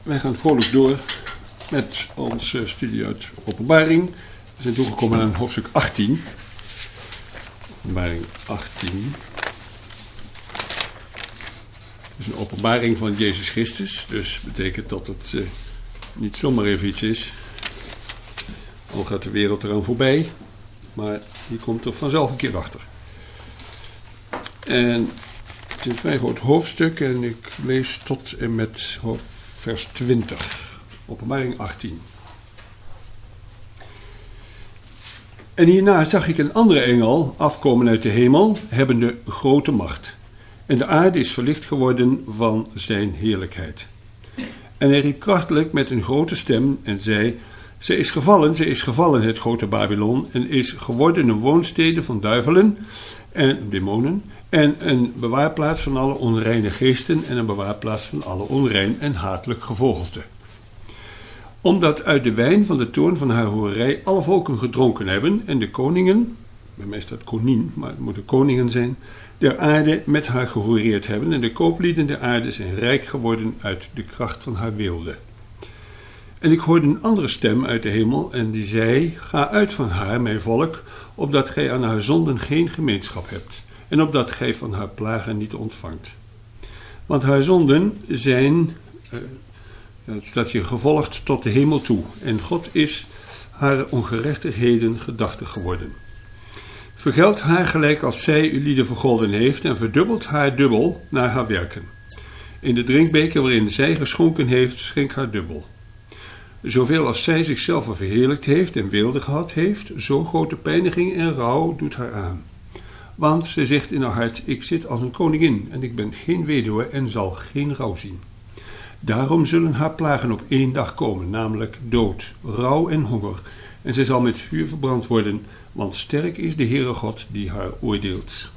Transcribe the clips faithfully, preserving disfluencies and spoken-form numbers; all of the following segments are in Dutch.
wij gaan vrolijk door met onze studie uit Openbaring. We zijn toegekomen aan hoofdstuk achttien. Openbaring achttien. Het is een openbaring van Jezus Christus, dus betekent dat het uh, niet zomaar even iets is. Al gaat de wereld eraan voorbij, maar die komt er vanzelf een keer achter. En het is een vrij groot hoofdstuk en ik lees tot en met vers twintig. Openbaring achttien. En hierna zag ik een andere engel afkomen uit de hemel, hebbende grote macht. En de aarde is verlicht geworden van zijn heerlijkheid. En hij riep krachtig met een grote stem en zei: Zij is gevallen, zij is gevallen, het grote Babylon, en is geworden een woonstede van duivelen en demonen, en een bewaarplaats van alle onreine geesten en een bewaarplaats van alle onrein en hatelijk gevogelte. Omdat uit de wijn van de toorn van haar hoerij alle volken gedronken hebben en de koningen, bij mij staat konien, maar het moeten koningen zijn, der aarde met haar gehoereerd hebben en de kooplieden der aarde zijn rijk geworden uit de kracht van haar weelde. En ik hoorde een andere stem uit de hemel en die zei: Ga uit van haar, mijn volk, opdat gij aan haar zonden geen gemeenschap hebt en opdat gij van haar plagen niet ontvangt. Want haar zonden zijn, uh, het staat hier, gevolgd tot de hemel toe en God is haar ongerechtigheden gedachtig geworden. Vergeld haar gelijk als zij uw lieden vergolden heeft en verdubbelt haar dubbel naar haar werken. In de drinkbeker waarin zij geschonken heeft, schenk haar dubbel. Zoveel als zij zichzelf verheerlijkt heeft en weelde gehad heeft, zo grote pijniging en rouw doet haar aan. Want zij zegt in haar hart: Ik zit als een koningin en ik ben geen weduwe en zal geen rouw zien. Daarom zullen haar plagen op één dag komen, namelijk dood, rouw en honger. En zij zal met vuur verbrand worden, want sterk is de Heere God die haar oordeelt.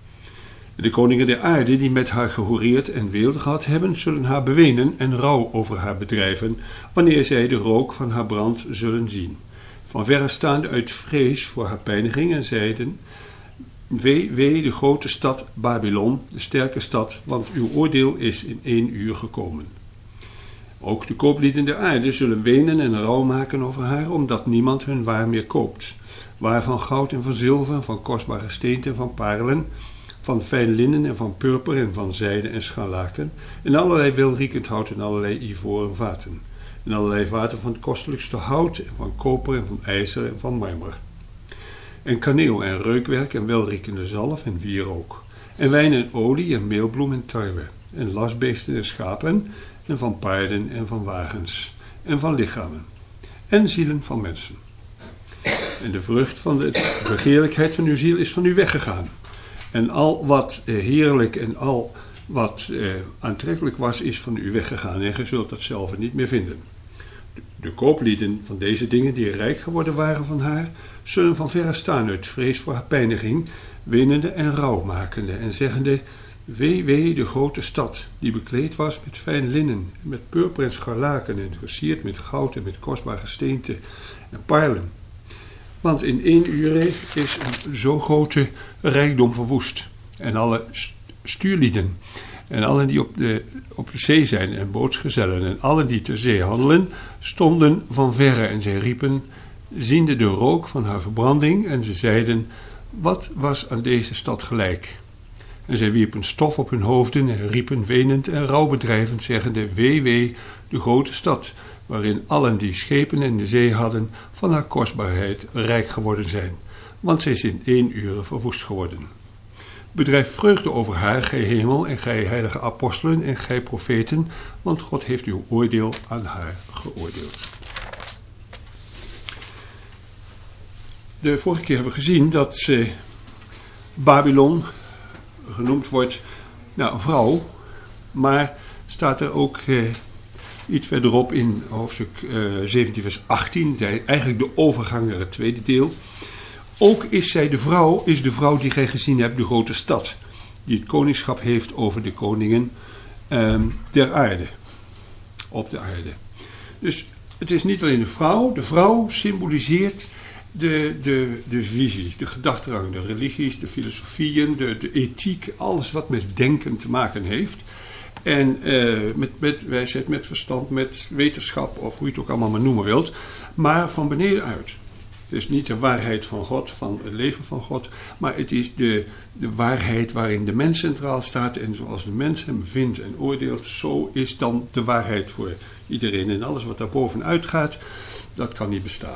De koningen der aarde die met haar gehoereerd en weelde gehad hebben, zullen haar bewenen en rouw over haar bedrijven, wanneer zij de rook van haar brand zullen zien. Van verre staande uit vrees voor haar pijniging en zeiden: Wee, wee, de grote stad Babylon, de sterke stad, want uw oordeel is in één uur gekomen. Ook de kooplieden der aarde zullen wenen en rouw maken over haar, omdat niemand hun waar meer koopt. Waar van goud en van zilver, van kostbare steenten en van parelen, van fijn linnen en van purper en van zijde en scharlaken, en allerlei welriekend hout en allerlei ivoren vaten. En allerlei vaten van het kostelijkste hout en van koper en van ijzer en van marmer. En kaneel en reukwerk en welriekende zalf en wierook. En wijn en olie en meelbloem en tarwe. En lastbeesten en schapen en van paarden en van wagens. En van lichamen. En zielen van mensen. En de vrucht van de begeerlijkheid van uw ziel is van u weggegaan. En al wat eh, heerlijk en al wat eh, aantrekkelijk was, is van u weggegaan. En gij zult dat zelf niet meer vinden. De, de kooplieden van deze dingen, die rijk geworden waren van haar, zullen van verre staan uit vrees voor haar pijniging, wenende en rouwmakende, en zeggende: Wee, wee, de grote stad, die bekleed was met fijn linnen, met purper en scharlaken, en versierd met goud en met kostbare steenten en parelen. Want in één uur is een zo grote rijkdom verwoest. En alle stuurlieden en allen die op de, op de zee zijn en bootsgezellen en allen die ter zee handelen, stonden van verre en zij riepen, ziende de rook van haar verbranding, en ze zeiden: Wat was aan deze stad gelijk? En zij wierpen stof op hun hoofden en riepen wenend en rouwbedrijvend, zeggende: Wee, wee, de grote stad, waarin allen die schepen en de zee hadden van haar kostbaarheid rijk geworden zijn, want zij is in één uur verwoest geworden. Bedrijf vreugde over haar, gij hemel, en gij heilige apostelen en gij profeten, want God heeft uw oordeel aan haar geoordeeld. De vorige keer hebben we gezien dat eh, Babylon genoemd wordt, nou, een vrouw, maar staat er ook eh, iets verderop in hoofdstuk uh, zeventien vers achttien, eigenlijk de overgang naar het tweede deel. Ook is zij de vrouw, is de vrouw die gij gezien hebt, de grote stad, die het koningschap heeft over de koningen um, der aarde, op de aarde. Dus het is niet alleen de vrouw, de vrouw symboliseert de, de, de visies, de gedachtegangen, de religies, de filosofieën, de, de ethiek, alles wat met denken te maken heeft. En uh, met, met wijsheid, met verstand, met wetenschap, of hoe je het ook allemaal maar noemen wilt. Maar van beneden uit. Het is niet de waarheid van God, van het leven van God. Maar het is de, de waarheid waarin de mens centraal staat. En zoals de mens hem vindt en oordeelt, zo is dan de waarheid voor iedereen. En alles wat daar bovenuit gaat, dat kan niet bestaan.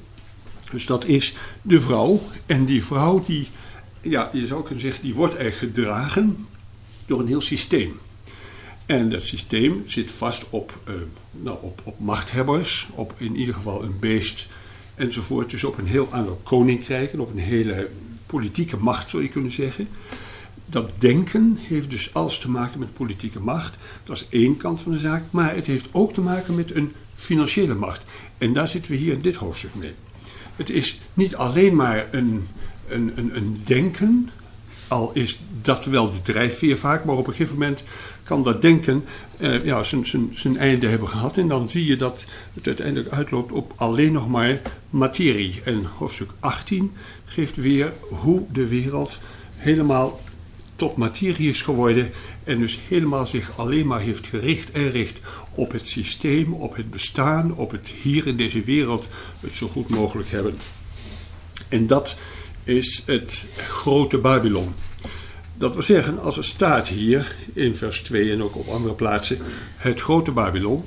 Dus dat is de vrouw. En die vrouw, die, ja, je zou kunnen zeggen, die wordt eigenlijk gedragen door een heel systeem. En dat systeem zit vast op, uh, nou, op, op machthebbers, op in ieder geval een beest enzovoort. Dus op een heel aantal koninkrijken, op een hele politieke macht zou je kunnen zeggen. Dat denken heeft dus alles te maken met politieke macht. Dat is één kant van de zaak, maar het heeft ook te maken met een financiële macht. En daar zitten we hier in dit hoofdstuk mee. Het is niet alleen maar een, een, een, een denken, al is dat wel de drijfveer vaak, maar op een gegeven moment kan dat denken uh, ja, zijn, zijn, zijn einde hebben gehad. En dan zie je dat het uiteindelijk uitloopt op alleen nog maar materie. En hoofdstuk achttien geeft weer hoe de wereld helemaal tot materie is geworden. En dus helemaal zich alleen maar heeft gericht en richt op het systeem, op het bestaan, op het hier in deze wereld het zo goed mogelijk hebben. En dat is het grote Babylon. Dat wil zeggen, als er staat hier in vers twee en ook op andere plaatsen het grote Babylon,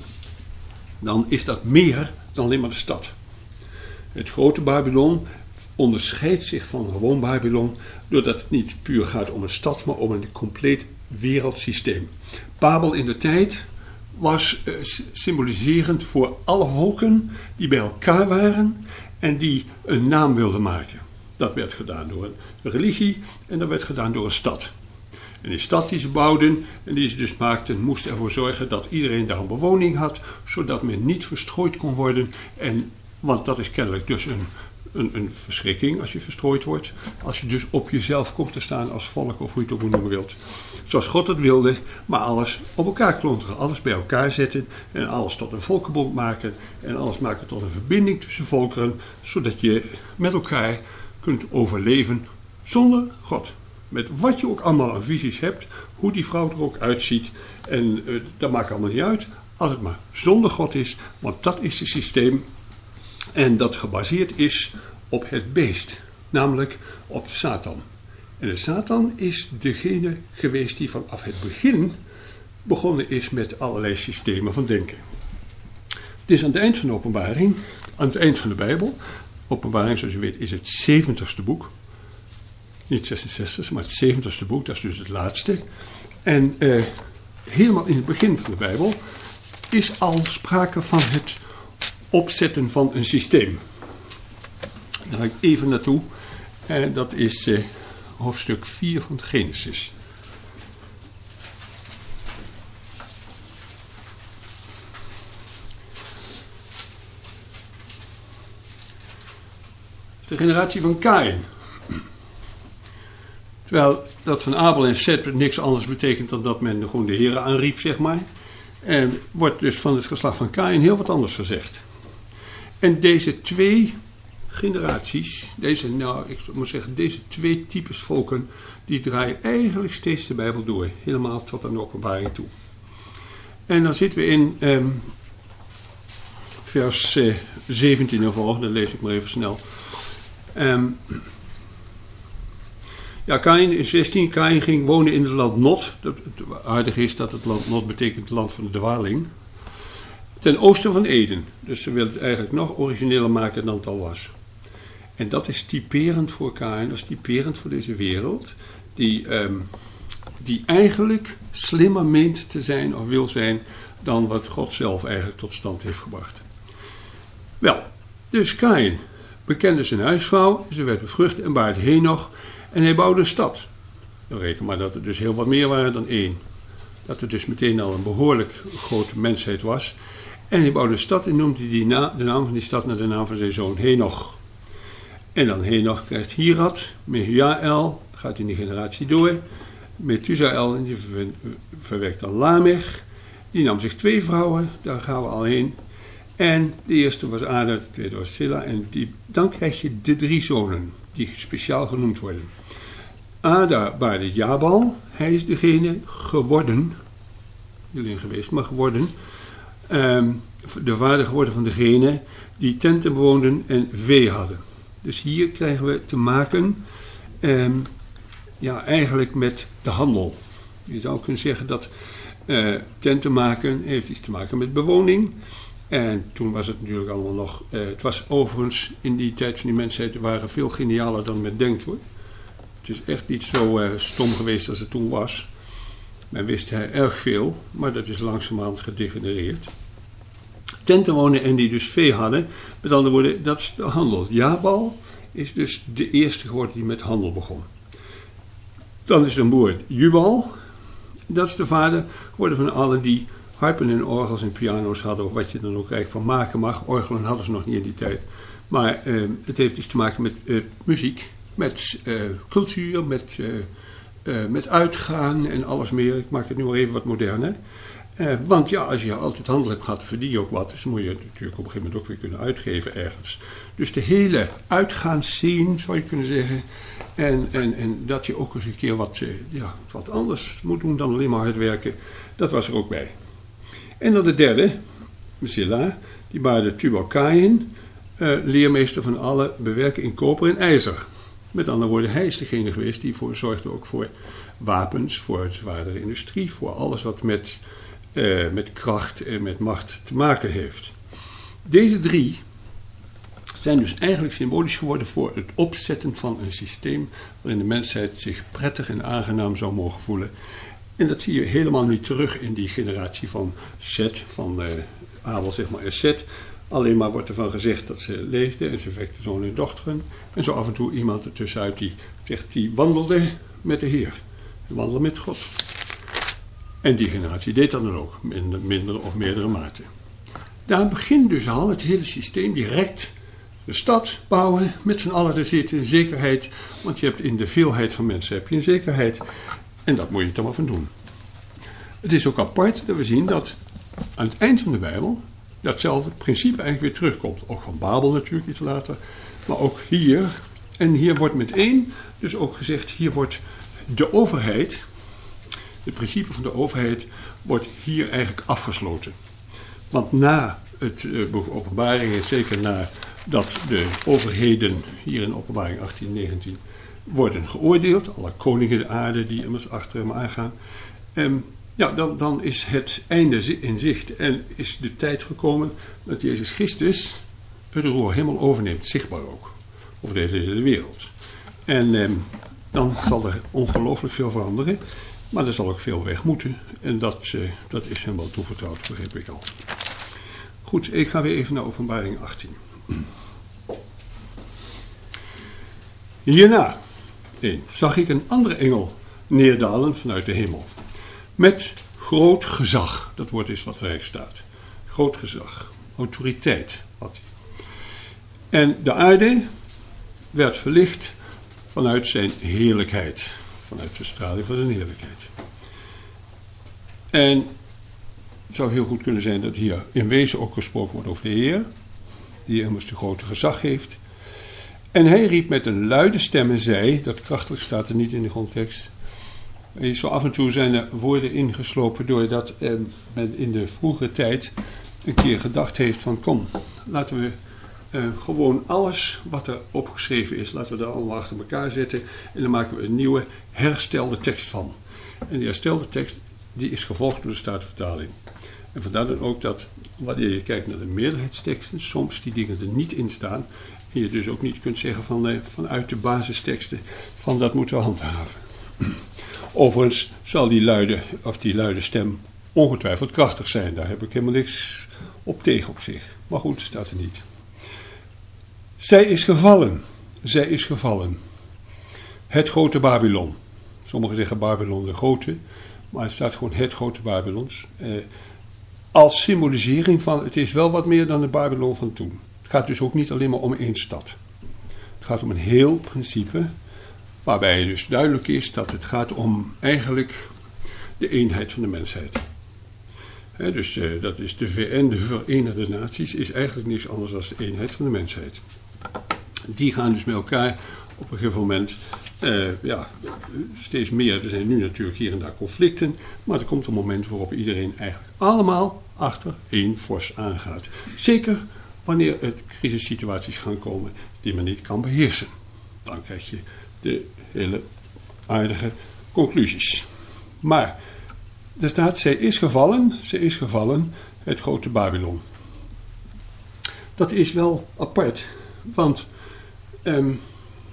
dan is dat meer dan alleen maar de stad. Het grote Babylon onderscheidt zich van gewoon Babylon doordat het niet puur gaat om een stad, maar om een compleet wereldsysteem. Babel in de tijd was uh, symboliserend voor alle volken die bij elkaar waren en die een naam wilden maken. Dat werd gedaan door een religie en dat werd gedaan door een stad. En die stad die ze bouwden en die ze dus maakten, moest ervoor zorgen dat iedereen daar een bewoning had, zodat men niet verstrooid kon worden. En, want dat is kennelijk dus een, een, een verschrikking als je verstrooid wordt. Als je dus op jezelf komt te staan als volk of hoe je het ook moet noemen wilt. Zoals God het wilde, maar alles op elkaar klonteren. Alles bij elkaar zetten en alles tot een volkenbond maken. En alles maken tot een verbinding tussen volkeren, zodat je met elkaar kunt overleven zonder God. Met wat je ook allemaal aan visies hebt, hoe die vrouw er ook uitziet. En uh, dat maakt allemaal niet uit, als het maar zonder God is, want dat is het systeem. En dat gebaseerd is op het beest, namelijk op de Satan. En de Satan is degene geweest die vanaf het begin begonnen is met allerlei systemen van denken. Dus aan het eind van de openbaring, aan het eind van de Bijbel, Openbaring, zoals u weet, is het zeventigste boek. Niet zesenzestigste, maar het zeventigste boek, dat is dus het laatste. En eh, helemaal in het begin van de Bijbel is al sprake van het opzetten van een systeem. Daar ga ik even naartoe. En dat is eh, hoofdstuk vier van de Genesis. De generatie van Kaïn. Terwijl dat van Abel en Seth niks anders betekent dan dat men gewoon de Here aanriep, zeg maar. En wordt dus van het geslacht van Kaïn heel wat anders gezegd. En deze twee generaties, deze, nou, ik moet zeggen, deze twee types volken, die draaien eigenlijk steeds de Bijbel door. Helemaal tot aan de openbaring toe. En dan zitten we in um, vers uh, zeventien en volgende, dat lees ik maar even snel. Um, ja, Kaïn in zestien, Kaïn ging wonen in het land Nod. Het aardige is dat het land Nod betekent het land van de dwaling. Ten oosten van Eden. Dus ze willen het eigenlijk nog origineler maken dan het al was. En dat is typerend voor Kaïn, dat is typerend voor deze wereld. Die, um, die eigenlijk slimmer meent te zijn of wil zijn dan wat God zelf eigenlijk tot stand heeft gebracht. Wel, dus Kaïn bekende zijn huisvrouw, ze werd bevrucht en baarde Henoch en hij bouwde een stad. Dan reken maar dat er dus heel wat meer waren dan één. Dat er dus meteen al een behoorlijk grote mensheid was. En hij bouwde een stad en noemde die na, de naam van die stad naar de naam van zijn zoon Henoch. En dan Henoch krijgt Hirat, Mehujael, gaat in die generatie door. Methusael, en die ver, verwekt dan Lamech. Die nam zich twee vrouwen, daar gaan we al heen. En de eerste was Ada, de tweede was Zilla. En die, dan krijg je de drie zonen, die speciaal genoemd worden. Ada baarde Jabal, hij is degene geworden hierin geweest, maar geworden um, de vader geworden van degene die tenten bewoonden en vee hadden. Dus hier krijgen we te maken um, ja, eigenlijk met de handel. Je zou kunnen zeggen dat uh, tenten maken heeft iets te maken met bewoning. En toen was het natuurlijk allemaal nog... Uh, het was overigens in die tijd van die mensheid waren veel genialer dan men denkt, hoor. Het is echt niet zo uh, stom geweest als het toen was. Men wist uh, erg veel, maar dat is langzamerhand gedegenereerd. Tenten wonen en die dus vee hadden. Met andere woorden, dat is de handel. Jabal is dus de eerste geworden die met handel begon. Dan is er een boer Jubal. Dat is de vader geworden van allen die harpen en orgels en piano's hadden, of wat je dan ook eigenlijk van maken mag. Orgelen hadden ze nog niet in die tijd. Maar uh, het heeft iets te maken met uh, muziek, met uh, cultuur, met, uh, uh, met uitgaan en alles meer. Ik maak het nu maar even wat moderner. Uh, want ja, als je altijd handel hebt gehad, dan verdien je ook wat. Dus dan moet je het natuurlijk op een gegeven moment ook weer kunnen uitgeven ergens. Dus de hele uitgaansscene, zou je kunnen zeggen. En, en, en dat je ook eens een keer wat, uh, ja, wat anders moet doen dan alleen maar hard werken. Dat was er ook bij. En dan de derde, Zilla, die baarde Tubal-Caïn, uh, leermeester van alle bewerken in koper en ijzer. Met andere woorden, hij is degene geweest die voor zorgde ook voor wapens, voor zwaardere industrie, voor alles wat met, uh, met kracht en met macht te maken heeft. Deze drie zijn dus eigenlijk symbolisch geworden voor het opzetten van een systeem waarin de mensheid zich prettig en aangenaam zou mogen voelen. En dat zie je helemaal niet terug in die generatie van Zet, van uh, Abel zeg maar en Zet. Alleen maar wordt ervan gezegd dat ze leefden en ze wekten zonen en dochteren. En zo af en toe iemand ertussenuit die zegt, die wandelde met de Heer. Die wandelde met God. En die generatie deed dat dan ook, in mindere of meerdere mate. Daar begint dus al het hele systeem direct de stad bouwen, met z'n allen er zitten in zekerheid. Want je hebt in de veelheid van mensen heb je een zekerheid. En dat moet je er maar van doen. Het is ook apart dat we zien dat aan het eind van de Bijbel datzelfde principe eigenlijk weer terugkomt. Ook van Babel natuurlijk iets later. Maar ook hier. En hier wordt met één dus ook gezegd, hier wordt de overheid, het principe van de overheid, wordt hier eigenlijk afgesloten. Want na het boek Openbaring, zeker na dat de overheden hier in Openbaring achttien, negentien worden geoordeeld, alle koningen de aarde die immers achter hem aangaan, en ja, dan, dan is het einde in zicht en is de tijd gekomen dat Jezus Christus het roer helemaal overneemt, zichtbaar ook, over de hele wereld. En eh, dan zal er ongelooflijk veel veranderen, maar er zal ook veel weg moeten en dat, eh, dat is hem wel toevertrouwd, begreep ik al. Goed, ik ga weer even naar Openbaring achttien. Hierna één, zag ik een andere engel neerdalen vanuit de hemel. Met groot gezag. Dat woord is wat erin staat. Groot gezag. Autoriteit had hij. En de aarde werd verlicht vanuit zijn heerlijkheid. Vanuit de straling van zijn heerlijkheid. En het zou heel goed kunnen zijn dat hier in wezen ook gesproken wordt over de Heer. Die immers de grote gezag heeft. En hij riep met een luide stem en zei, dat krachtig staat er niet in de grondtekst. Zo af en toe zijn er woorden ingeslopen doordat eh, men in de vroegere tijd een keer gedacht heeft van kom, laten we eh, gewoon alles wat er opgeschreven is, laten we daar allemaal achter elkaar zetten en dan maken we een nieuwe herstelde tekst van. En die herstelde tekst die is gevolgd door de Statenvertaling. En vandaar dan ook dat wanneer je kijkt naar de meerderheidsteksten, soms die dingen er niet in staan en je dus ook niet kunt zeggen van, eh, vanuit de basisteksten van dat moeten we handhaven. Overigens zal die luide, of die luide stem ongetwijfeld krachtig zijn. Daar heb ik helemaal niks op tegen op zich. Maar goed, staat er niet. Zij is gevallen. Zij is gevallen. Het grote Babylon. Sommigen zeggen Babylon de grote. Maar het staat gewoon het grote Babylons. Eh, als symbolisering van het is wel wat meer dan de Babylon van toen. Het gaat dus ook niet alleen maar om één stad. Het gaat om een heel principe. Waarbij dus duidelijk is dat het gaat om eigenlijk de eenheid van de mensheid. He, dus uh, dat is de V N, de Verenigde Naties, is eigenlijk niets anders dan de eenheid van de mensheid. Die gaan dus met elkaar op een gegeven moment Uh, ja, steeds meer. Er zijn nu natuurlijk hier en daar conflicten. Maar er komt een moment waarop iedereen eigenlijk allemaal achter één vos aangaat. Zeker wanneer het crisissituaties gaan komen die men niet kan beheersen. Dan krijg je de hele aardige conclusies. Maar er staat, zij is gevallen, zij is gevallen, het grote Babylon. Dat is wel apart, want um,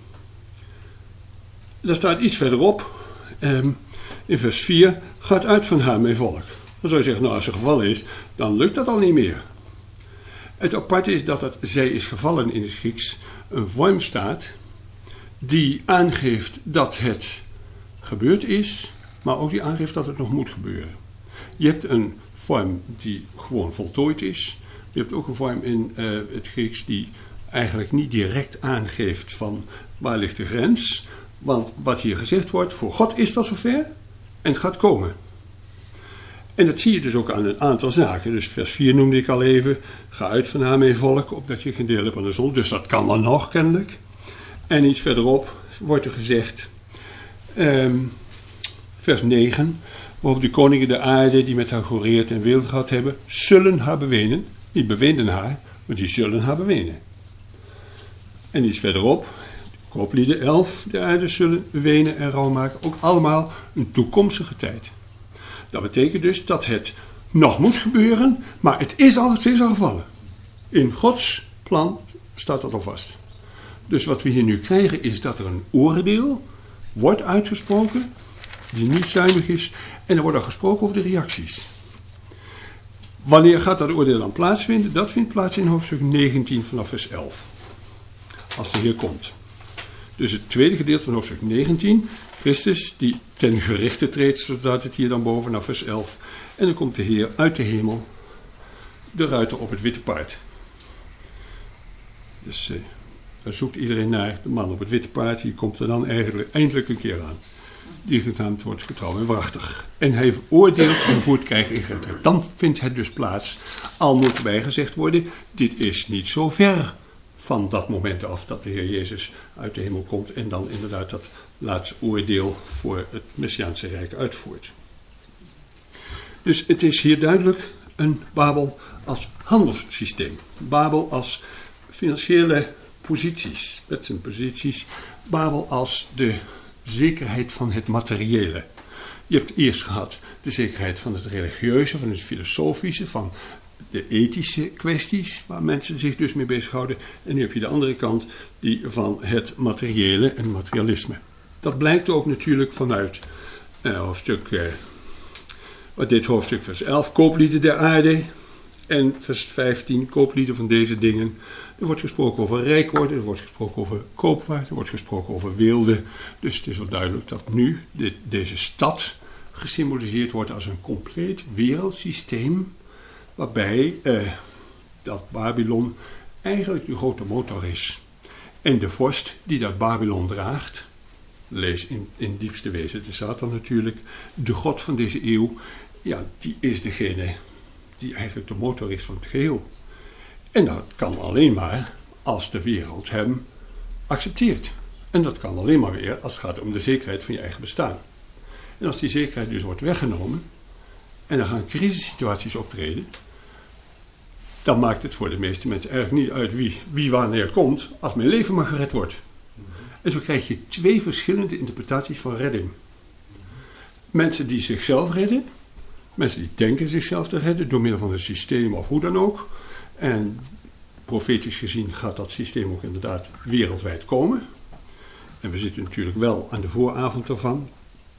er staat iets verderop, um, in vers vier, gaat uit van haar mijn volk. Dan zou je zeggen, nou als ze gevallen is, dan lukt dat al niet meer. Het aparte is dat het zij is gevallen in het Grieks een vorm staat die aangeeft dat het gebeurd is, maar ook die aangeeft dat het nog moet gebeuren. Je hebt een vorm die gewoon voltooid is. Je hebt ook een vorm in uh, het Grieks die eigenlijk niet direct aangeeft van waar ligt de grens. Want wat hier gezegd wordt, voor God is dat zover en het gaat komen. En dat zie je dus ook aan een aantal zaken. Dus vers vier noemde ik al even. Ga uit van haar mijn volk, opdat je geen deel hebt aan de zon. Dus dat kan dan nog kennelijk. En iets verderop wordt er gezegd, um, vers negen, waarop de koningen de aarde die met haar georeerd en weelde gehad hebben, zullen haar bewenen. Niet beweenden haar, maar die zullen haar bewenen. En iets verderop, Kooplieden elf, de aarde zullen wenen en rouw maken. Ook allemaal een toekomstige tijd. Dat betekent dus dat het nog moet gebeuren, maar het is al, het is al gevallen. In Gods plan staat dat al vast. Dus wat we hier nu krijgen is dat er een oordeel wordt uitgesproken, die niet zuinig is, en er wordt al gesproken over de reacties. Wanneer gaat dat oordeel dan plaatsvinden? Dat vindt plaats in hoofdstuk negentien vanaf vers elf. Als de Heer komt. Dus het tweede gedeelte van hoofdstuk negentien, Christus die ten gerichte treedt, zo staat het hier dan boven, vanaf vers elf. En dan komt de Heer uit de hemel, de ruiter op het witte paard. Dus eh, daar zoekt iedereen naar, de man op het witte paard, die komt er dan eigenlijk eindelijk een keer aan. Die genaamd wordt getrouw en waarachtig. En hij oordeelt en voert krijg in rechter. Dan vindt het dus plaats, al moet erbij gezegd worden, dit is niet zo ver van dat moment af dat de Heer Jezus uit de hemel komt en dan inderdaad dat laatste oordeel voor het Messiaanse Rijk uitvoert. Dus het is hier duidelijk een Babel als handelssysteem. Babel als financiële posities, met zijn posities. Babel als de zekerheid van het materiële. Je hebt eerst gehad de zekerheid van het religieuze, van het filosofische, van de ethische kwesties, waar mensen zich dus mee bezighouden. En nu heb je de andere kant, die van het materiële en materialisme. Dat blijkt ook natuurlijk vanuit uh, hoofdstuk, uh, wat dit hoofdstuk vers elf, kooplieden der aarde, en vers vijftien, kooplieden van deze dingen. Er wordt gesproken over rijk worden, er wordt gesproken over koopwaard, er wordt gesproken over weelde. Dus het is wel duidelijk dat nu dit, deze stad gesymboliseerd wordt als een compleet wereldsysteem, waarbij eh, dat Babylon eigenlijk de grote motor is. En de vorst die dat Babylon draagt, lees in, in diepste wezen de Satan natuurlijk, de god van deze eeuw, ja, die is degene die eigenlijk de motor is van het geheel. En dat kan alleen maar als de wereld hem accepteert. En dat kan alleen maar weer als het gaat om de zekerheid van je eigen bestaan. En als die zekerheid dus wordt weggenomen en dan gaan crisissituaties optreden, dan maakt het voor de meeste mensen eigenlijk niet uit wie, wie wanneer komt, als mijn leven maar gered wordt. En zo krijg je twee verschillende interpretaties van redding. Mensen die zichzelf redden, mensen die denken zichzelf te redden door middel van een systeem of hoe dan ook. En profetisch gezien gaat dat systeem ook inderdaad wereldwijd komen. En we zitten natuurlijk wel aan de vooravond ervan.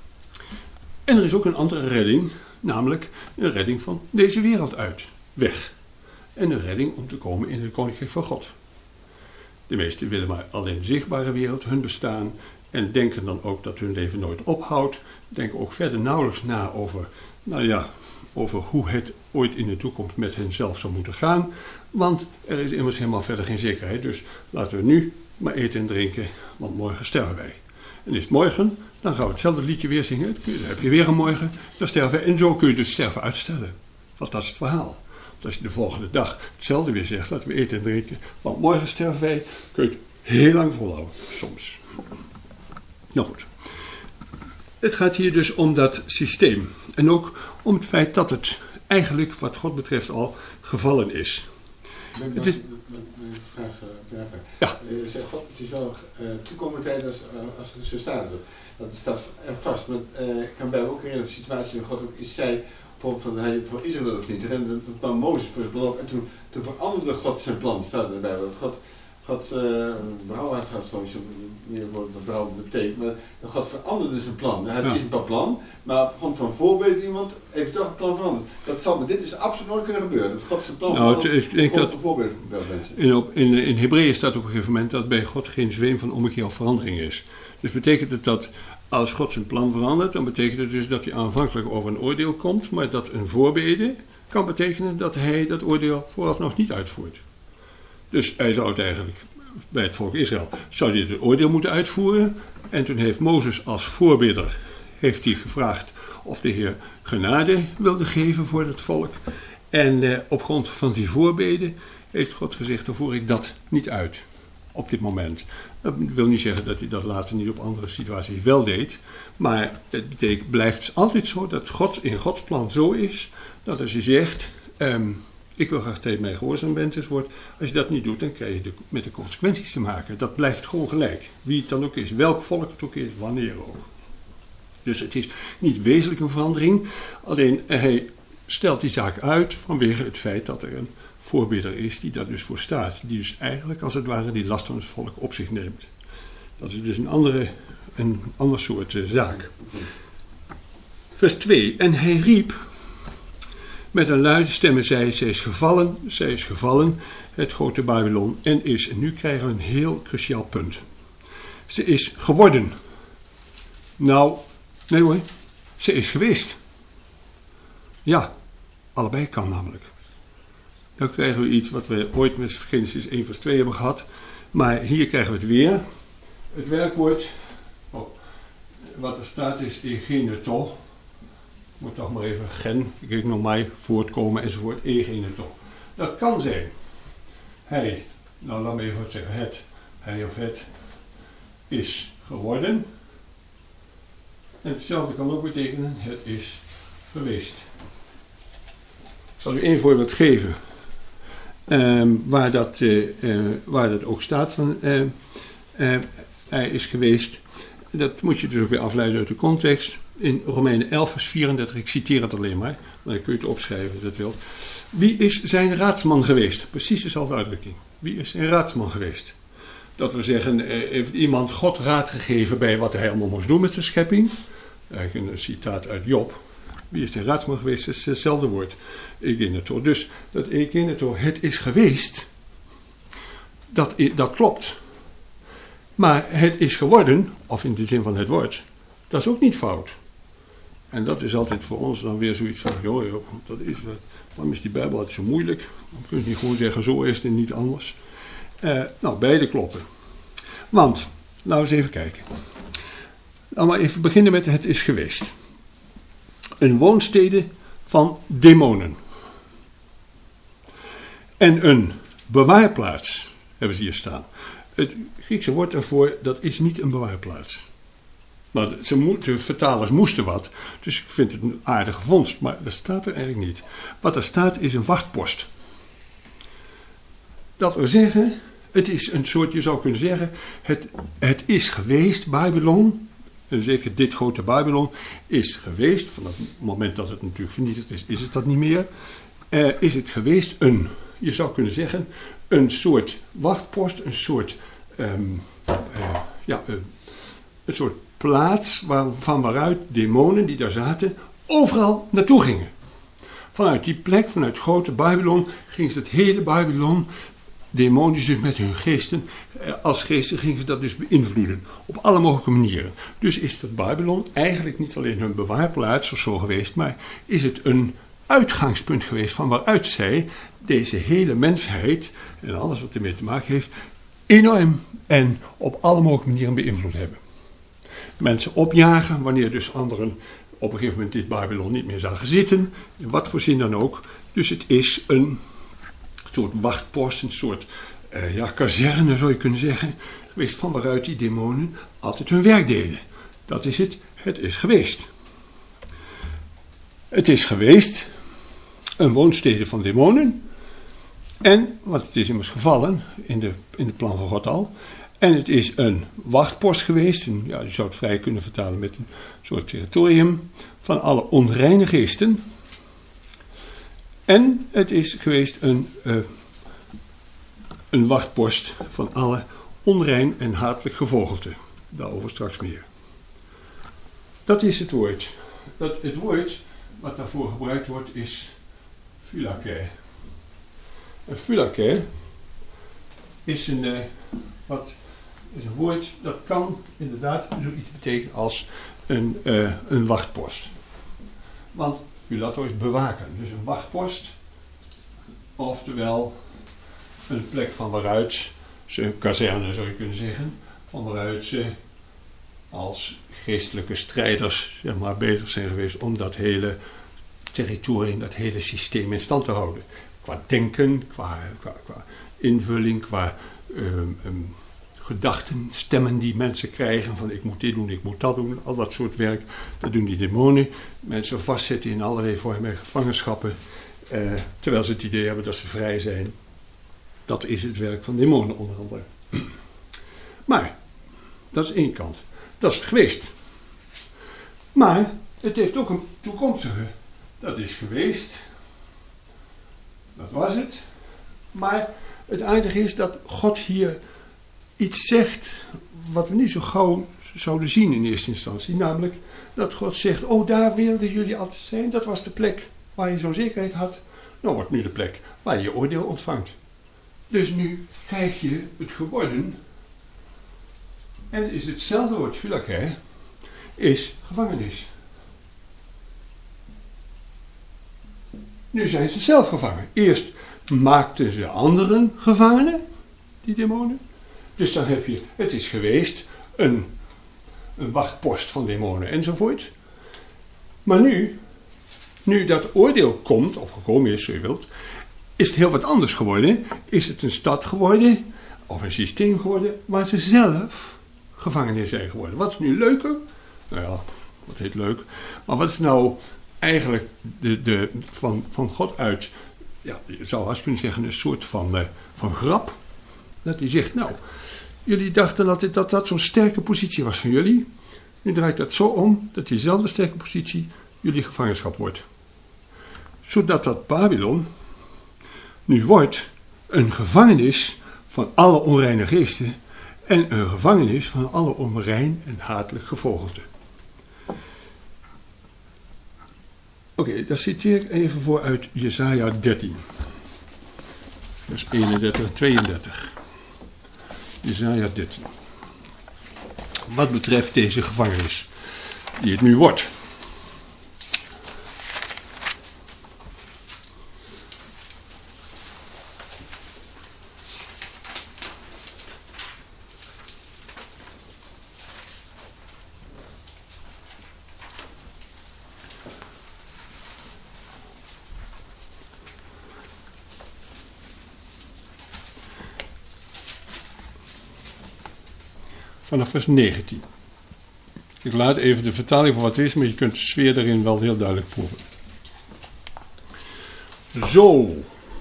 En er is ook een andere redding, namelijk een redding van deze wereld uit, weg. En een redding om te komen in het koninkrijk van God. De meesten willen maar alleen de zichtbare wereld, hun bestaan, en denken dan ook dat hun leven nooit ophoudt. Denken ook verder nauwelijks na over, nou ja, over hoe het ooit in de toekomst met hen zelf zou moeten gaan. Want er is immers helemaal verder geen zekerheid. Dus laten we nu maar eten en drinken, want morgen sterven wij. En is het morgen, dan gaan we hetzelfde liedje weer zingen. Dan heb je weer een morgen, dan sterven wij. En zo kun je dus sterven uitstellen. Want dat is het verhaal. Want als je de volgende dag hetzelfde weer zegt, laten we eten en drinken, want morgen sterven wij, kun je het heel lang volhouden, soms. Nou goed. Het gaat hier dus om dat systeem. En ook om het feit dat het eigenlijk, wat God betreft, al gevallen is. Mijn Het is... vraag, vraag. Ja. Je zegt, God, het is wel uh, toekomende tijd als, uh, als het zo staat. Dat staat er vast. Maar uh, ik kan bij ook herinneren een situatie waar God ook is zei, bijvoorbeeld van hij voor Israël of niet. En toen kwam Mozes voor zijn belofte en toen, toen veranderde God zijn plan. Staat erbij dat God, God uh, berouw had gehad, zoals je meer woord berouw betekent. Maar God veranderde zijn plan. Hij had ja. eerst een paar plan, maar op grond van voorbeeld iemand heeft toch het plan veranderd. Dat zal, maar dit is absoluut nooit kunnen gebeuren. Dat God zijn plan nou, verandert. Ik denk dat voorbeeld bij mensen. In, op, in, in Hebreeën staat op een gegeven moment dat bij God geen zweem van ommekeer of verandering is. Dus betekent het dat als God zijn plan verandert, dan betekent het dus dat hij aanvankelijk over een oordeel komt, maar dat een voorbede kan betekenen dat hij dat oordeel vooralsnog niet uitvoert. Dus hij zou het eigenlijk bij het volk Israël, zou hij het oordeel moeten uitvoeren. En toen heeft Mozes als voorbidder heeft hij gevraagd of de Heer genade wilde geven voor het volk. En eh, op grond van die voorbeden heeft God gezegd, dan voer ik dat niet uit op dit moment. Dat wil niet zeggen dat hij dat later niet op andere situaties wel deed. Maar het betekent, blijft altijd zo dat God in Gods plan zo is, dat als je zegt, um, ik wil graag dat je mij gehoorzaam bent enzovoort. Als je dat niet doet, dan krijg je de, met de consequenties te maken. Dat blijft gewoon gelijk. Wie het dan ook is, welk volk het ook is, wanneer ook. Dus het is niet wezenlijk een verandering. Alleen hij stelt die zaak uit vanwege het feit dat er een voorbidder is die daar dus voor staat. Die dus eigenlijk als het ware die last van het volk op zich neemt. Dat is dus een andere, een ander soort uh, zaak. Vers twee. En hij riep met een luide stem en zei, zij is gevallen, zij is gevallen, het grote Babylon, en is. En nu krijgen we een heel cruciaal punt. Ze is geworden. Nou, nee hoor, ze is geweest. Ja, allebei kan namelijk. Dan krijgen we iets wat we ooit met Genesis één vers twee hebben gehad. Maar hier krijgen we het weer. Het werkwoord, oh, wat er staat is egeneto. Moet toch maar even gen, genomai, voortkomen enzovoort, egeneto. Dat kan zijn. Hij, nou laat me even wat zeggen, het, hij of het is geworden. En hetzelfde kan ook betekenen, het is geweest. Ik zal u één voorbeeld geven. Um, waar, dat, uh, uh, waar dat ook staat van uh, uh, hij is geweest. Dat moet je dus ook weer afleiden uit de context. In Romeinen elf vers vierendertig, ik citeer het alleen maar, maar dan kun je het opschrijven als je dat wilt. Wie is zijn raadsman geweest? Precies dezelfde uitdrukking. Wie is zijn raadsman geweest? Dat we zeggen, uh, heeft iemand God raad gegeven bij wat hij allemaal moest doen met zijn schepping? Eigenlijk een citaat uit Job. Wie is de raadsman geweest? Dat is hetzelfde woord. Egeneto. Dus dat egeneto, het is geweest, dat, dat klopt. Maar het is geworden, of in de zin van het woord, dat is ook niet fout. En dat is altijd voor ons dan weer zoiets van, joh, joh dat is, waarom is die Bijbel altijd zo moeilijk? Dan kun je niet gewoon zeggen, zo is het en niet anders. Uh, nou, beide kloppen. Want, nou eens even kijken. Nou, maar even beginnen met het is geweest. Een woonstede van demonen. En een bewaarplaats, hebben ze hier staan. Het Griekse woord daarvoor, dat is niet een bewaarplaats. Maar ze mo- de vertalers moesten wat, dus ik vind het een aardige vondst, maar dat staat er eigenlijk niet. Wat er staat is een wachtpost. Dat wil zeggen, het is een soort, je zou kunnen zeggen, het, het is geweest, Babylon, en zeker dit grote Babylon, is geweest, vanaf het moment dat het natuurlijk vernietigd is, is het dat niet meer, uh, is het geweest een, je zou kunnen zeggen, een soort wachtpost, een soort, um, uh, ja, uh, een soort plaats waar, van waaruit demonen die daar zaten overal naartoe gingen. Vanuit die plek, vanuit grote Babylon, ging ze het hele Babylon, demonisch dus met hun geesten, als geesten gingen ze dat dus beïnvloeden. Op alle mogelijke manieren. Dus is dat Babylon eigenlijk niet alleen hun bewaarplaats of zo geweest, maar is het een uitgangspunt geweest van waaruit zij deze hele mensheid en alles wat ermee te maken heeft, enorm en op alle mogelijke manieren beïnvloed hebben. Mensen opjagen, wanneer dus anderen op een gegeven moment dit Babylon niet meer zagen zitten, in wat voor zin dan ook. Dus het is een soort wachtpost, een soort uh, ja, kazerne zou je kunnen zeggen, geweest van waaruit die demonen altijd hun werk deden. Dat is het, het is geweest. Het is geweest een woonstede van demonen. En, want het is immers gevallen in de, in de plan van God al. En het is een wachtpost geweest. En, ja, je zou het vrij kunnen vertalen met een soort territorium van alle onreine geesten. En het is geweest een, uh, een wachtpost van alle onrein en hatelijk gevogelte. Daarover straks meer. Dat is het woord. Dat, het woord wat daarvoor gebruikt wordt is phylake. En phylake is een, uh, wat, is een woord dat kan inderdaad zoiets betekenen als een, uh, een wachtpost. Want phulato is bewaken, dus een wachtpost, oftewel een plek van waaruit ze, een kazerne zou je kunnen zeggen, van waaruit ze als geestelijke strijders zeg maar, bezig zijn geweest om dat hele territorium, dat hele systeem in stand te houden. Qua denken, qua, qua, qua invulling, qua um, um, gedachten, stemmen die mensen krijgen van ik moet dit doen, ik moet dat doen, al dat soort werk. Dat doen die demonen. Mensen vastzetten in allerlei vormen gevangenschappen, uh, terwijl ze het idee hebben dat ze vrij zijn. Dat is het werk van demonen onder andere. Maar, dat is één kant. Dat is het geweest. Maar, het heeft ook een toekomstige. Dat is geweest. Dat was het. Maar het aardige is dat God hier iets zegt wat we niet zo gauw zouden zien in eerste instantie. Namelijk dat God zegt, oh daar wilden jullie altijd zijn. Dat was de plek waar je zo'n zekerheid had. Nou wordt nu de plek waar je je oordeel ontvangt. Dus nu krijg je het geworden. En is hetzelfde woord, phylake, is gevangenis. Nu zijn ze zelf gevangen. Eerst maakten ze anderen gevangenen, die demonen. Dus dan heb je, het is geweest, een, een wachtpost van demonen enzovoort. Maar nu, nu dat oordeel komt, of gekomen is, zo je wilt, is het heel wat anders geworden. Is het een stad geworden, of een systeem geworden, waar ze zelf gevangenis zijn geworden. Wat is nu leuker? Nou ja, wat heet leuk. Maar wat is nou eigenlijk de, de, van, van God uit, ja, je zou haast kunnen zeggen, een soort van, uh, van grap. Dat hij zegt, nou, jullie dachten dat dit, dat, dat zo'n sterke positie was van jullie. Nu draait dat zo om, dat diezelfde sterke positie jullie gevangenschap wordt. Zodat dat Babylon nu wordt een gevangenis van alle onreine geesten en een gevangenis van alle onrein en hatelijk gevogelte. Oké, okay, dat citeer ik even voor uit Jesaja dertien. Vers eenendertig en tweeëndertig. Jesaja dertien. Wat betreft deze gevangenis, die het nu wordt. Vanaf vers negentien. Ik laat even de vertaling van wat het is, maar je kunt de sfeer daarin wel heel duidelijk proeven. Zo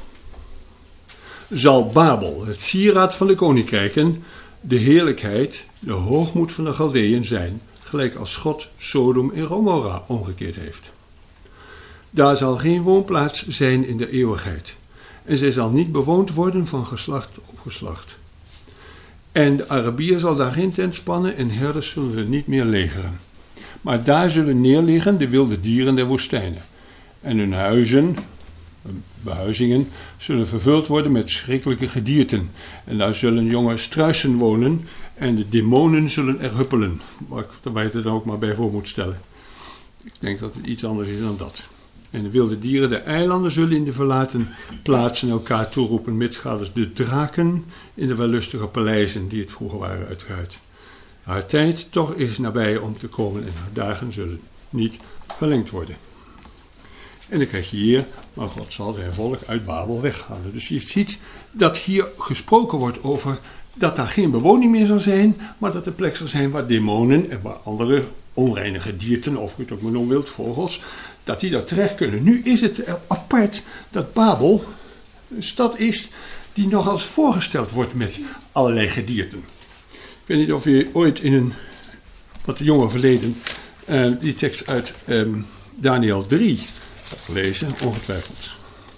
zal Babel, het sieraad van de koninkrijken, de heerlijkheid, de hoogmoed van de Galdeën zijn, gelijk als God Sodom en Gomorra omgekeerd heeft. Daar zal geen woonplaats zijn in de eeuwigheid, en zij zal niet bewoond worden van geslacht op geslacht. En de Arabier zal daar geen tent spannen en herders zullen er niet meer legeren. Maar daar zullen neerliggen de wilde dieren der woestijnen. En hun huizen, behuizingen, zullen vervuld worden met schrikkelijke gedierten. En daar zullen jonge struisen wonen en de demonen zullen er huppelen. Waar je het dan ook maar bij voor moet stellen. Ik denk dat het iets anders is dan dat. En de wilde dieren der eilanden zullen in de verlaten plaatsen elkaar toeroepen, mitsgaders de draken in de wellustige paleizen die het vroeger waren uitgehuid. Haar tijd toch is nabij om te komen en haar dagen zullen niet verlengd worden. En dan krijg je hier, maar God zal zijn volk uit Babel weghalen. Dus je ziet dat hier gesproken wordt over dat daar geen bewoning meer zal zijn, maar dat er plek zal zijn waar demonen en waar andere onreinige dierten, of hoe je het ook maar noemen wilt, vogels, dat die daar terecht kunnen. Nu is het apart dat Babel een stad is die nog als voorgesteld wordt met allerlei gedierten. Ik weet niet of je ooit in een wat jonger verleden uh, die tekst uit um, Daniel drie hebt gelezen, ongetwijfeld.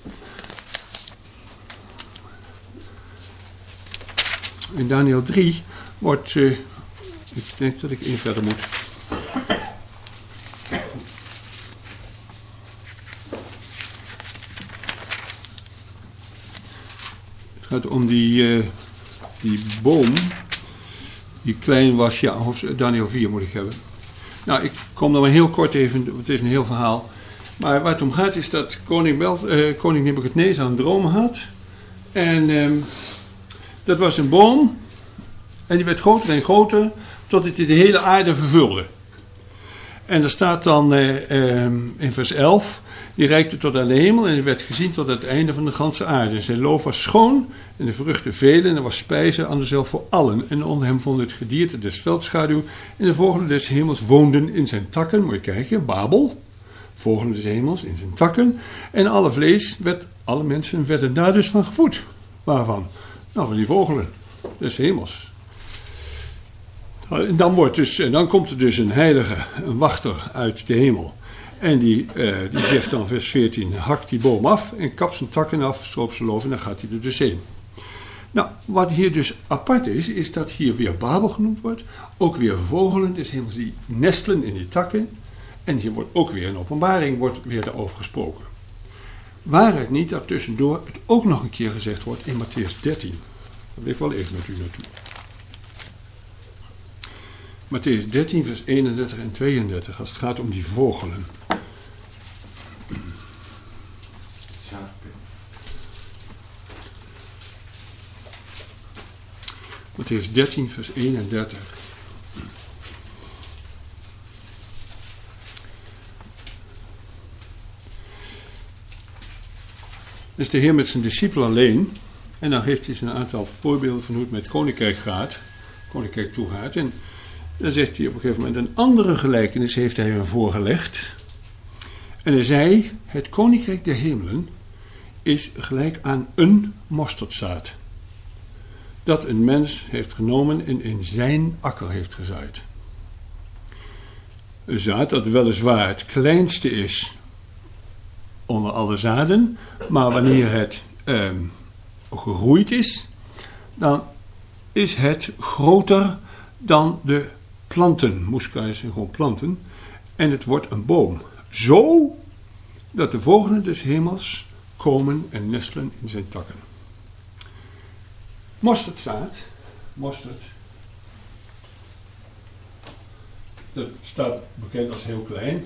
In Daniel drie wordt, uh, ik denk dat ik even verder moet. Het gaat om die, uh, die boom, die klein was, ja, Daniel vier moet ik hebben. Nou, ik kom dan maar heel kort even, het is een heel verhaal. Maar waar het om gaat is dat koning, Bel, uh, koning Nebukadnezar een droom had. En um, dat was een boom. En die werd groter en groter, totdat hij de hele aarde vervulde. En er staat dan uh, um, in vers elf, die reikte tot aan de hemel en die werd gezien tot het einde van de ganse aarde. En zijn loof was schoon en de vruchten vele en er was spijze aan dezelfde voor allen. En onder hem vond het gedierte des veldschaduw en de vogelen des hemels woonden in zijn takken. Moet je kijken, Babel, vogelen des hemels in zijn takken. En alle vlees, werd, alle mensen werden daar dus van gevoed. Waarvan? Nou, van die vogelen des hemels. En dan, wordt dus, en dan komt er dus een heilige, een wachter uit de hemel. En die, uh, die zegt dan vers veertien, hakt die boom af en kapt zijn takken af, stroop zijn loof en dan gaat hij er dus heen. Nou, wat hier dus apart is, is dat hier weer Babel genoemd wordt. Ook weer vogelen des hemels die nestelen in die takken. En hier wordt ook weer een openbaring, wordt weer daarover gesproken. Waar het niet dat tussendoor het ook nog een keer gezegd wordt in Mattheüs dertien. Daar wil ik wel even met u naartoe. Mattheüs dertien, vers eenendertig en tweeëndertig, als het gaat om die vogelen. Mattheüs dertien, vers eenendertig. Dat is de Heer met zijn discipelen alleen. En dan geeft hij ze een aantal voorbeelden van hoe het met het koninkrijk gaat. Koninkrijk toegaat. En dan zegt hij op een gegeven moment, een andere gelijkenis heeft hij hem voorgelegd. En hij zei, het koninkrijk der hemelen is gelijk aan een mosterdzaad. Dat een mens heeft genomen en in zijn akker heeft gezaaid. Een zaad dat weliswaar het kleinste is onder alle zaden, maar wanneer het eh, gegroeid is, dan is het groter dan de planten, moeskruiden zijn gewoon planten, en het wordt een boom. Zo dat de vogelen des hemels komen en nestelen in zijn takken. Mosterdzaad, mosterd, dat staat bekend als heel klein.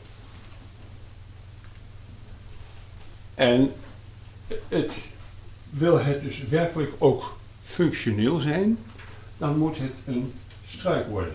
En het, wil het dus werkelijk ook functioneel zijn, dan moet het een struik worden.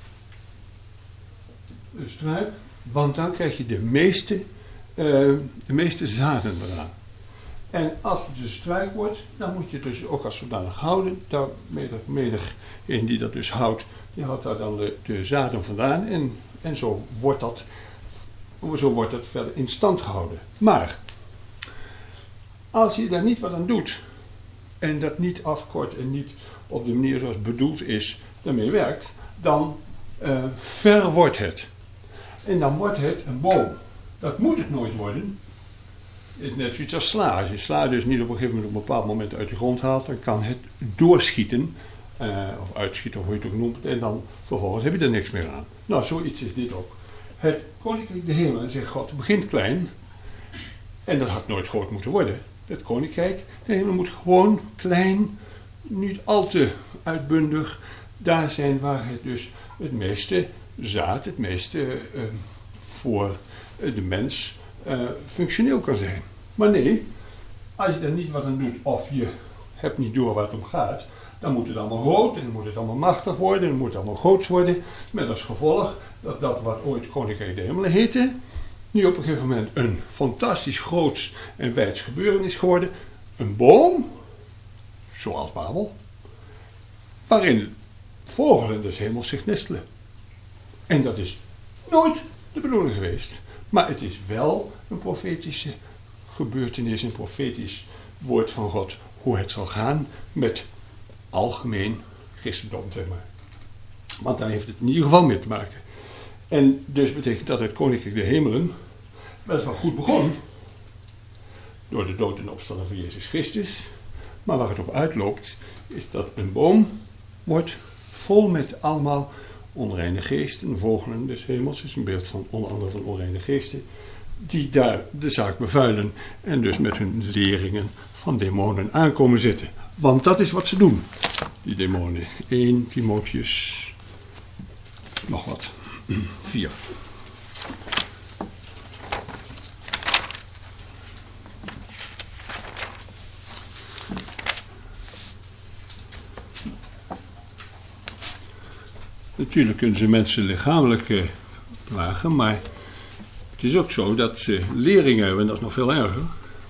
Een struik, want dan krijg je de meeste, uh, de meeste zaden eraan. En als het dus struik wordt, dan moet je het dus ook als zodanig houden. Daar menig een die dat dus houdt, die houdt daar dan de, de zaden vandaan. En, en zo, wordt dat, zo wordt dat verder in stand gehouden. Maar als je daar niet wat aan doet, en dat niet afkort en niet op de manier zoals bedoeld is, daarmee werkt, dan uh, verwordt het. En dan wordt het een boom. Dat moet het nooit worden. Het is net zoiets als sla. Als je sla dus niet op een gegeven moment op een bepaald moment uit de grond haalt, dan kan het doorschieten, uh, of uitschieten of hoe je het ook noemt, en dan vervolgens heb je er niks meer aan. Nou, zoiets is dit ook. Het koninkrijk de hemel, zegt God, begint klein, en dat had nooit groot moeten worden. Het koninkrijk de hemel moet gewoon klein, niet al te uitbundig, daar zijn waar het dus het meeste zaad, het meeste uh, voor de mens uh, functioneel kan zijn. Maar nee, als je daar niet wat aan doet of je hebt niet door waar het om gaat, dan moet het allemaal groot en dan moet het allemaal machtig worden en dan moet het allemaal groots worden, met als gevolg dat dat wat ooit koninkrijk de hemelen heette, nu op een gegeven moment een fantastisch groots en wijds gebeuren is geworden. Een boom, zoals Babel, waarin vogelen des hemels zich nestelen. En dat is nooit de bedoeling geweest. Maar het is wel een profetische gebeurtenis, een profetisch woord van God, hoe het zal gaan met algemeen christendom, zeg maar. Want daar heeft het in ieder geval mee te maken. En dus betekent dat het koninkrijk der hemelen weliswaar goed begon, door de dood en opstanding van Jezus Christus. Maar waar het op uitloopt, is dat een boom wordt vol met allemaal onreine geesten, vogelen des hemels, is een beeld van onder andere van onreine geesten, die daar de zaak bevuilen en dus met hun leringen van demonen aankomen zitten. Want dat is wat ze doen, die demonen. één Timotheus, nog wat, vier. Natuurlijk kunnen ze mensen lichamelijk eh, plagen, maar het is ook zo dat ze leringen hebben, en dat is nog veel erger.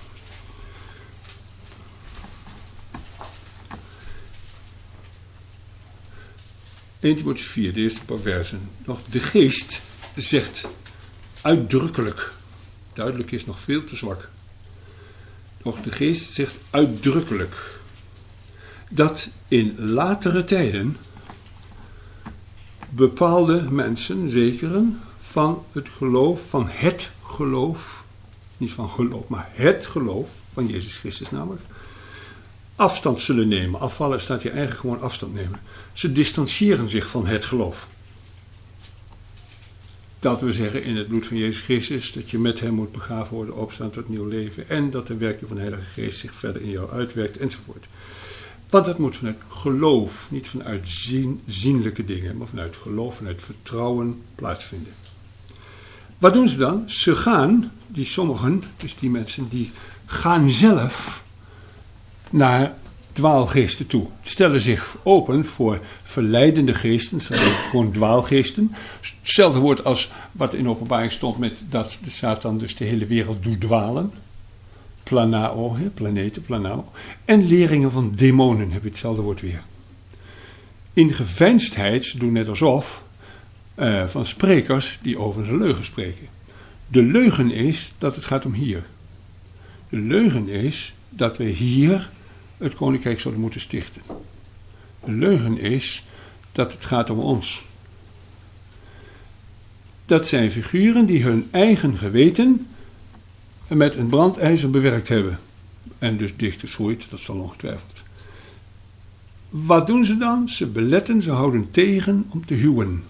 één Timotheus vier, de eerste paar versen. Nog de geest zegt uitdrukkelijk, duidelijk is nog veel te zwak. Nog de geest zegt uitdrukkelijk dat in latere tijden bepaalde mensen, zekeren, van het geloof, van het geloof, niet van geloof, maar het geloof van Jezus Christus namelijk, afstand zullen nemen. Afvallen staat hier eigenlijk gewoon afstand nemen. Ze distancieren zich van het geloof. Dat we zeggen in het bloed van Jezus Christus, dat je met hem moet begraven worden, opstaan tot nieuw leven, en dat de werking van de Heilige Geest zich verder in jou uitwerkt, enzovoort. Want dat moet vanuit geloof, niet vanuit zien, zienlijke dingen, maar vanuit geloof, vanuit vertrouwen plaatsvinden. Wat doen ze dan? Ze gaan, die sommigen, dus die mensen, die gaan zelf naar dwaalgeesten toe. Stellen zich open voor verleidende geesten, gewoon dwaalgeesten. Hetzelfde woord als wat in openbaring stond met dat de Satan dus de hele wereld doet dwalen. Planao, he, planeten, planao. En leringen van demonen heb je hetzelfde woord weer. In geveinsdheid, ze doen net alsof, uh, van sprekers die over de leugen spreken. De leugen is dat het gaat om hier. De leugen is dat we hier het koninkrijk zouden moeten stichten. De leugen is dat het gaat om ons. Dat zijn figuren die hun eigen geweten met een brandijzer bewerkt hebben. En dus dichtgeschroeid, dat zal ongetwijfeld. Wat doen ze dan? Ze beletten, ze houden tegen om te huwen.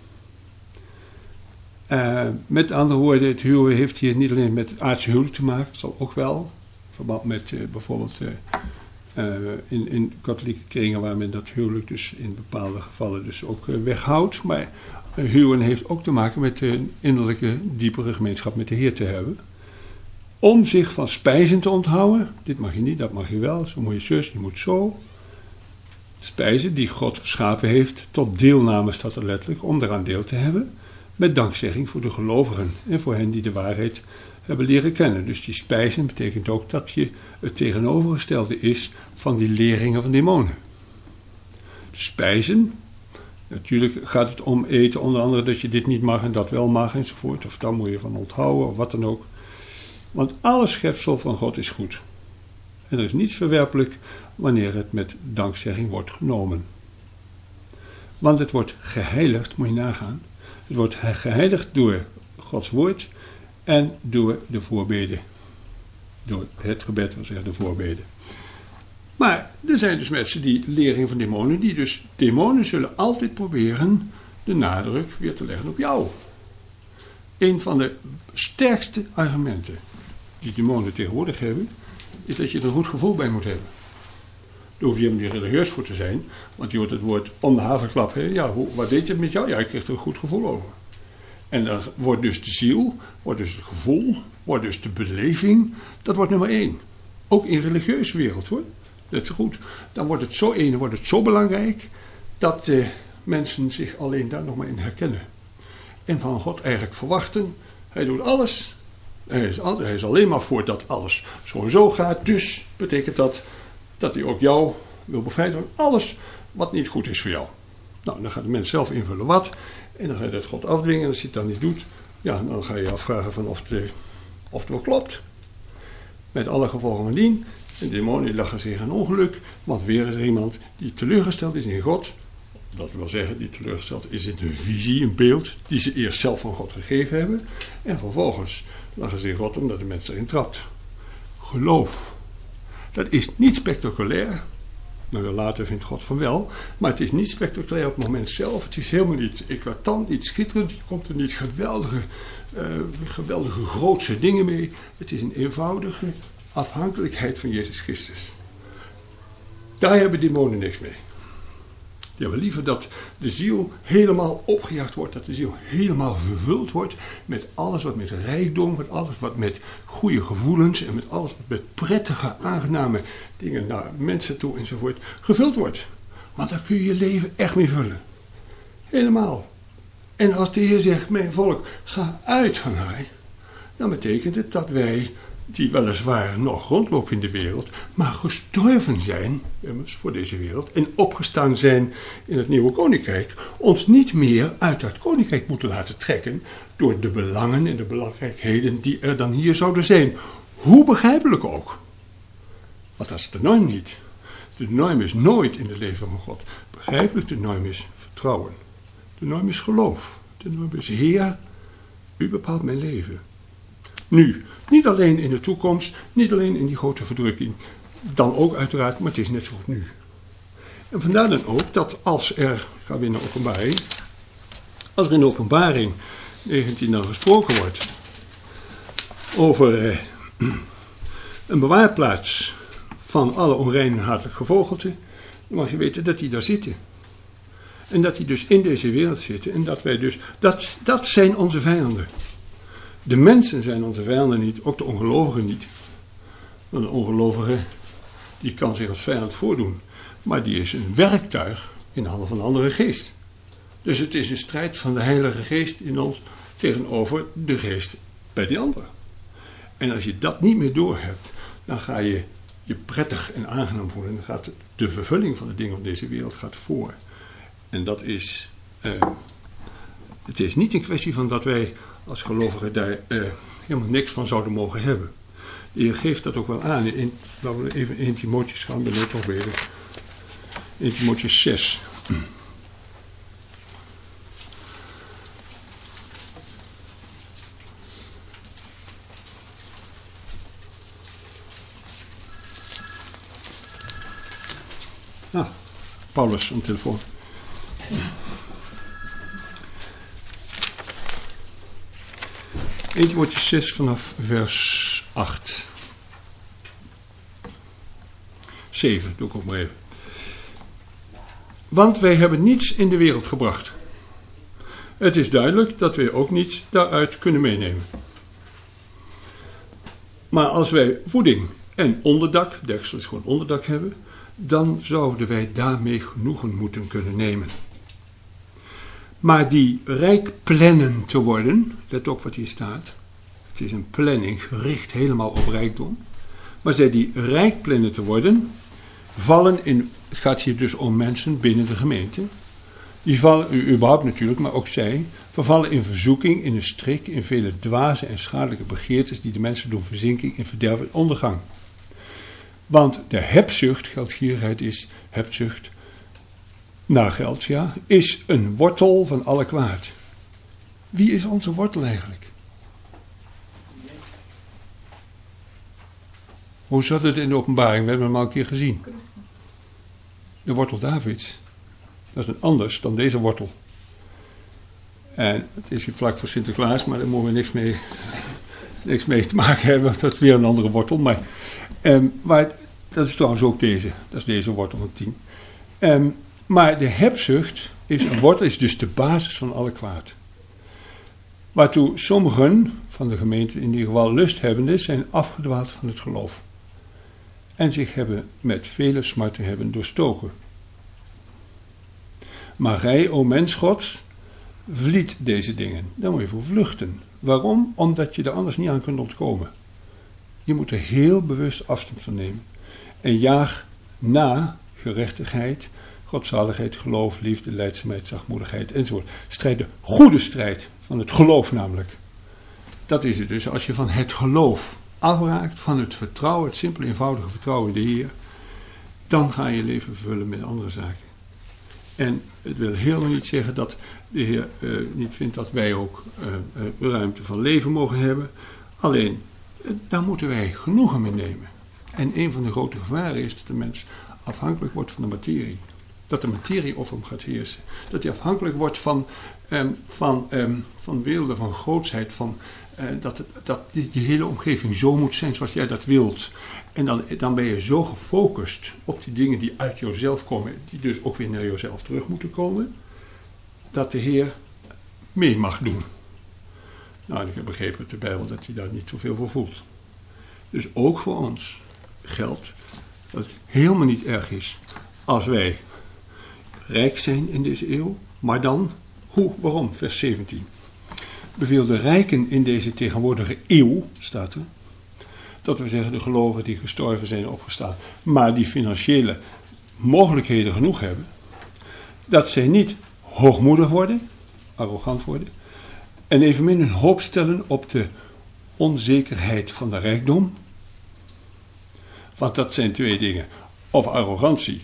Uh, met andere woorden, het huwen heeft hier niet alleen met aardse huwelijk te maken, dat zal ook wel. In verband met uh, bijvoorbeeld uh, uh, in, in katholieke kringen waar men dat huwelijk dus in bepaalde gevallen dus ook uh, weghoudt. Maar uh, huwen heeft ook te maken met een innerlijke, diepere gemeenschap met de Heer te hebben. Om zich van spijzen te onthouden. Dit mag je niet, dat mag je wel. Zo moet je zus, je moet zo. Spijzen die God geschapen heeft, tot deelname staat er letterlijk, om daaraan deel te hebben. Met dankzegging voor de gelovigen en voor hen die de waarheid hebben leren kennen. Dus die spijzen betekent ook dat je het tegenovergestelde is van die leringen van demonen. De spijzen, natuurlijk gaat het om eten, onder andere dat je dit niet mag en dat wel mag enzovoort. Of daar moet je van onthouden of wat dan ook. Want alle schepsel van God is goed. En er is niets verwerpelijk wanneer het met dankzegging wordt genomen. Want het wordt geheiligd, moet je nagaan. Het wordt geheiligd door Gods woord en door de voorbeden. Door het gebed, wil zeggen de voorbeden. Maar er zijn dus mensen die leringen van demonen, die dus demonen zullen altijd proberen de nadruk weer te leggen op jou. Een van de sterkste argumenten die demonen tegenwoordig hebben, is dat je er een goed gevoel bij moet hebben. Daar hoef je helemaal niet religieus voor te zijn, want je hoort het woord om de haverklap. Hè? Ja, hoe, wat deed het met jou? Ja, ik kreeg er een goed gevoel over. En dan wordt dus de ziel, wordt dus het gevoel, wordt dus de beleving, dat wordt nummer één. Ook in religieuze wereld hoor, dat is goed. Dan wordt het zo één, wordt het zo belangrijk, dat eh, mensen zich alleen daar nog maar in herkennen. En van God eigenlijk verwachten, hij doet alles Hij is, al, hij is alleen maar voor dat alles zo en zo gaat. Dus betekent dat dat hij ook jou wil bevrijden van alles wat niet goed is voor jou. Nou, dan gaat de mens zelf invullen wat. En dan ga je dat God afdwingen. En als hij het dan niet doet, ja, dan ga je je afvragen van of het, of het wel klopt. Met alle gevolgen van dien. En de demonen lachen zich aan ongeluk. Want weer is er iemand die teleurgesteld is in God. Dat wil zeggen, die teleurgesteld is in een visie, een beeld, die ze eerst zelf van God gegeven hebben. En vervolgens lachen ze in God omdat de mens erin trapt. Geloof. Dat is niet spectaculair. Nou, later vindt God van wel. Maar het is niet spectaculair op het moment zelf. Het is helemaal niet eclatant, niet schitterend. Je komt er niet geweldige, uh, geweldige grootse dingen mee. Het is een eenvoudige afhankelijkheid van Jezus Christus. Daar hebben demonen niks mee. Die hebben liever dat de ziel helemaal opgejaagd wordt. Dat de ziel helemaal vervuld wordt met alles wat met rijkdom, met alles wat met goede gevoelens en met alles wat met prettige, aangename dingen naar mensen toe enzovoort gevuld wordt. Want dan kun je je leven echt mee vullen. Helemaal. En als de Heer zegt, mijn volk, ga uit van haar, dan betekent het dat wij, die weliswaar nog rondlopen in de wereld, maar gestorven zijn immers, voor deze wereld en opgestaan zijn in het nieuwe koninkrijk, ons niet meer uit dat koninkrijk moeten laten trekken door de belangen en de belangrijkheden die er dan hier zouden zijn. Hoe begrijpelijk ook. Want dat is de norm niet. De norm is nooit in het leven van God begrijpelijk. De norm is vertrouwen. De norm is geloof. De norm is Heer, u bepaalt mijn leven. Nu, niet alleen in de toekomst, niet alleen in die grote verdrukking, dan ook uiteraard, maar het is net zo goed nu. En vandaar dan ook dat als er, ik ga weer naar openbaring, als er in openbaring negentien dan gesproken wordt over eh, een bewaarplaats van alle onrein en hatelijk gevogelte, dan mag je weten dat die daar zitten. En dat die dus in deze wereld zitten en dat wij dus, dat, dat zijn onze vijanden. De mensen zijn onze vijanden niet, ook de ongelovigen niet. Want de ongelovige, die kan zich als vijand voordoen. Maar die is een werktuig in de handen van een andere geest. Dus het is een strijd van de Heilige Geest in ons tegenover de geest bij die andere. En als je dat niet meer doorhebt, dan ga je je prettig en aangenaam voelen. En dan gaat de vervulling van de dingen van deze wereld gaat voor. En dat is, uh, het is niet een kwestie van dat wij als gelovigen daar uh, helemaal niks van zouden mogen hebben. Je geeft dat ook wel aan. In, laten we even in Timotheus gaan, ben ik toch bezig. In Timotheus zes. Ah, Paulus aan de telefoon. eerste Timotheus zes vanaf vers acht. zeven, doe ik ook maar even. Want wij hebben niets in de wereld gebracht. Het is duidelijk dat wij ook niets daaruit kunnen meenemen. Maar als wij voeding en onderdak, deksel is gewoon onderdak hebben, dan zouden wij daarmee genoegen moeten kunnen nemen. Maar die rijk plannen te worden, let op wat hier staat, het is een planning gericht helemaal op rijkdom, maar zij die rijk plannen te worden, vallen in, het gaat hier dus om mensen binnen de gemeente, die vallen, u überhaupt natuurlijk, maar ook zij, vervallen in verzoeking, in een strik, in vele dwaze en schadelijke begeertes die de mensen doen verzinking in verderf en ondergang. Want de hebzucht, geldgierigheid is hebzucht, naar geld, ja, is een wortel van alle kwaad. Wie is onze wortel eigenlijk? Hoe zat het in de openbaring? We hebben hem al een keer gezien. De wortel Davids. Dat is een anders dan deze wortel. En het is hier vlak voor Sinterklaas, maar daar moeten we niks mee, niks mee te maken hebben. Dat is weer een andere wortel. Maar, um, maar dat is trouwens ook deze. Dat is deze wortel van tien. Um, maar de hebzucht is een wortel, is dus de basis van alle kwaad. Waartoe sommigen van de gemeente, in ieder geval lusthebbenden, zijn afgedwaald van het geloof. En zich hebben met vele smarten hebben doorstoken. Maar gij, o mens Gods, vliet deze dingen. Daar moet je voor vluchten. Waarom? Omdat je er anders niet aan kunt ontkomen. Je moet er heel bewust afstand van nemen. En jaag na gerechtigheid, godzaligheid, geloof, liefde, lijdzaamheid, zachtmoedigheid enzovoort. Strijd de goede strijd van het geloof namelijk. Dat is het dus. Als je van het geloof afraakt, van het vertrouwen, het simpele eenvoudige vertrouwen in de Heer, dan ga je je leven vervullen met andere zaken. En het wil helemaal niet zeggen dat de Heer uh, niet vindt dat wij ook uh, uh, ruimte van leven mogen hebben. Alleen, uh, daar moeten wij genoegen mee nemen. En een van de grote gevaren is dat de mens afhankelijk wordt van de materie. Dat de materie over hem gaat heersen. Dat hij afhankelijk wordt van, um, van, um, van wilde, van grootsheid, van uh, dat, het, dat die, die hele omgeving zo moet zijn zoals jij dat wilt. En dan, dan ben je zo gefocust op die dingen die uit jezelf komen, die dus ook weer naar jezelf terug moeten komen, dat de Heer mee mag doen. Nou, ik heb begrepen uit de Bijbel dat hij daar niet zoveel voor voelt. Dus ook voor ons geldt dat het helemaal niet erg is als wij rijk zijn in deze eeuw, maar dan, hoe, waarom? Vers zeventien. Beveel de rijken in deze tegenwoordige eeuw, staat er, dat we zeggen de gelovigen die gestorven zijn opgestaan, maar die financiële mogelijkheden genoeg hebben, dat zij niet hoogmoedig worden, arrogant worden, en evenmin hun hoop stellen op de onzekerheid van de rijkdom. Want dat zijn twee dingen. Of arrogantie,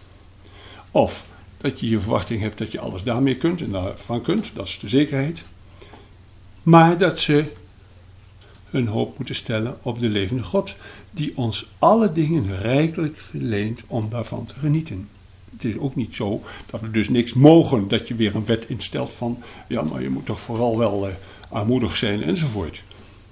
of dat je je verwachting hebt dat je alles daarmee kunt en daarvan kunt, dat is de zekerheid. Maar dat ze hun hoop moeten stellen op de levende God, die ons alle dingen rijkelijk verleent om daarvan te genieten. Het is ook niet zo dat we dus niks mogen, dat je weer een wet instelt van, ja, maar je moet toch vooral wel uh, armoedig zijn enzovoort.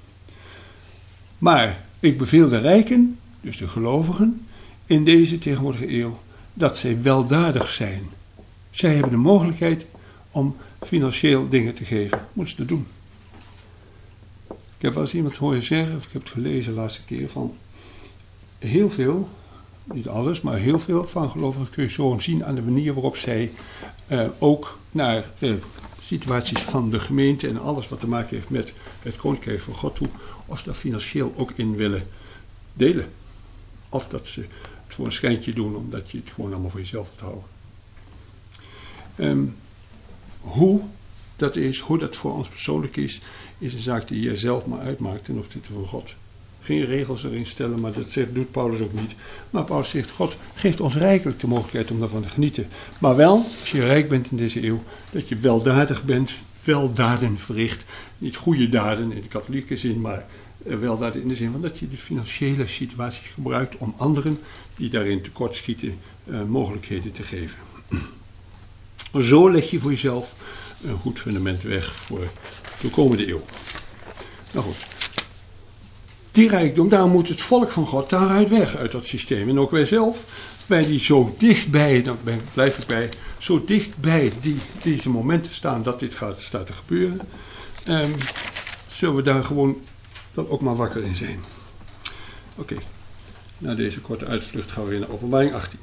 Maar ik beveel de rijken, dus de gelovigen, in deze tegenwoordige eeuw, dat zij weldadig zijn. Zij hebben de mogelijkheid om financieel dingen te geven. Moeten ze dat doen. Ik heb wel eens iemand horen zeggen, of ik heb het gelezen de laatste keer, van heel veel, niet alles, maar heel veel van gelovigen kun je zo zien aan de manier waarop zij uh, ook naar uh, situaties van de gemeente en alles wat te maken heeft met het koninkrijk van God toe, of ze daar financieel ook in willen delen. Of dat ze het voor een schijntje doen, omdat je het gewoon allemaal voor jezelf wilt houden. Um, hoe dat is, hoe dat voor ons persoonlijk is, is een zaak die je zelf maar uitmaakt ten opzichte van God. Geen regels erin stellen, maar dat zegt, doet Paulus ook niet. Maar Paulus zegt, God geeft ons rijkelijk de mogelijkheid om daarvan te genieten. Maar wel, als je rijk bent in deze eeuw, dat je weldadig bent, weldaden verricht. Niet goede daden in de katholieke zin, maar weldaden in de zin van dat je de financiële situaties gebruikt om anderen die daarin tekortschieten uh, mogelijkheden te geven. Zo leg je voor jezelf een goed fundament weg voor de komende eeuw. Nou goed. Die rijkdom, daar moet het volk van God daaruit weg, uit dat systeem. En ook wij zelf, wij die zo dichtbij, daar blijf ik bij, zo dichtbij die, deze momenten staan dat dit gaat, staat te gebeuren, um, zullen we daar gewoon dan ook maar wakker in zijn. Oké, okay. Na deze korte uitvlucht gaan we weer naar Openbaring achttien.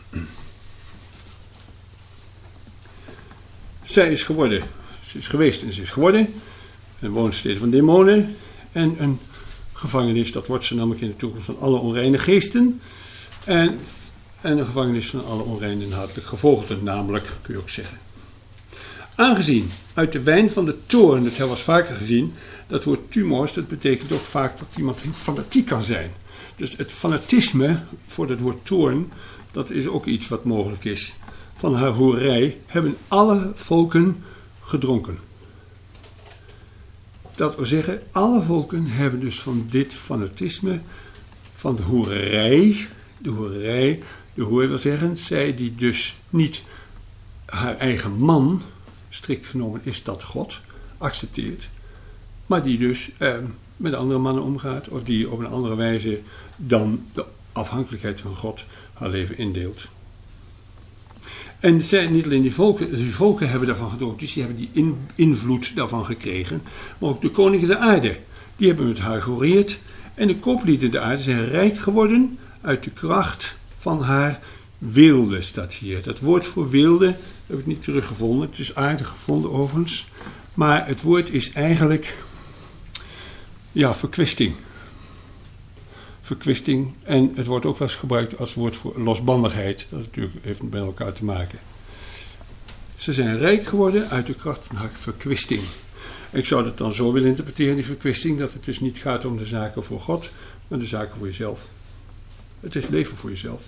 Zij is geworden, ze is geweest en ze is geworden, een woonstede van demonen en een gevangenis, dat wordt ze namelijk in de toekomst van alle onreine geesten en, en een gevangenis van alle onreine en hartelijk gevogelten, namelijk, kun je ook zeggen. Aangezien uit de wijn van de toorn, dat hebben we vaker gezien, dat woord tumors, dat betekent ook vaak dat iemand fanatiek kan zijn. Dus het fanatisme voor het woord toorn, dat is ook iets wat mogelijk is. Van haar hoerij hebben alle volken gedronken. Dat wil zeggen, alle volken hebben dus van dit fanatisme, van de hoerij, de hoerij, de hoer wil zeggen, zij die dus niet haar eigen man, strikt genomen is dat God, accepteert, maar die dus eh, met andere mannen omgaat, of die op een andere wijze dan de afhankelijkheid van God haar leven indeelt. En zij, niet alleen die volken, die volken hebben daarvan gedronken, dus die hebben die in, invloed daarvan gekregen, maar ook de koningen der aarde, die hebben met haar gehoreerd, en de kooplieden der aarde zijn rijk geworden uit de kracht van haar weelde, staat hier. Dat woord voor weelde heb ik niet teruggevonden, het is aardig gevonden overigens, maar het woord is eigenlijk Ja, verkwisting. Verkwisting. En het wordt ook wel eens gebruikt als woord voor losbandigheid. Dat natuurlijk heeft met elkaar te maken. Ze zijn rijk geworden uit de kracht van haar verkwisting. Ik zou het dan zo willen interpreteren, die verkwisting, dat het dus niet gaat om de zaken voor God, maar de zaken voor jezelf. Het is leven voor jezelf.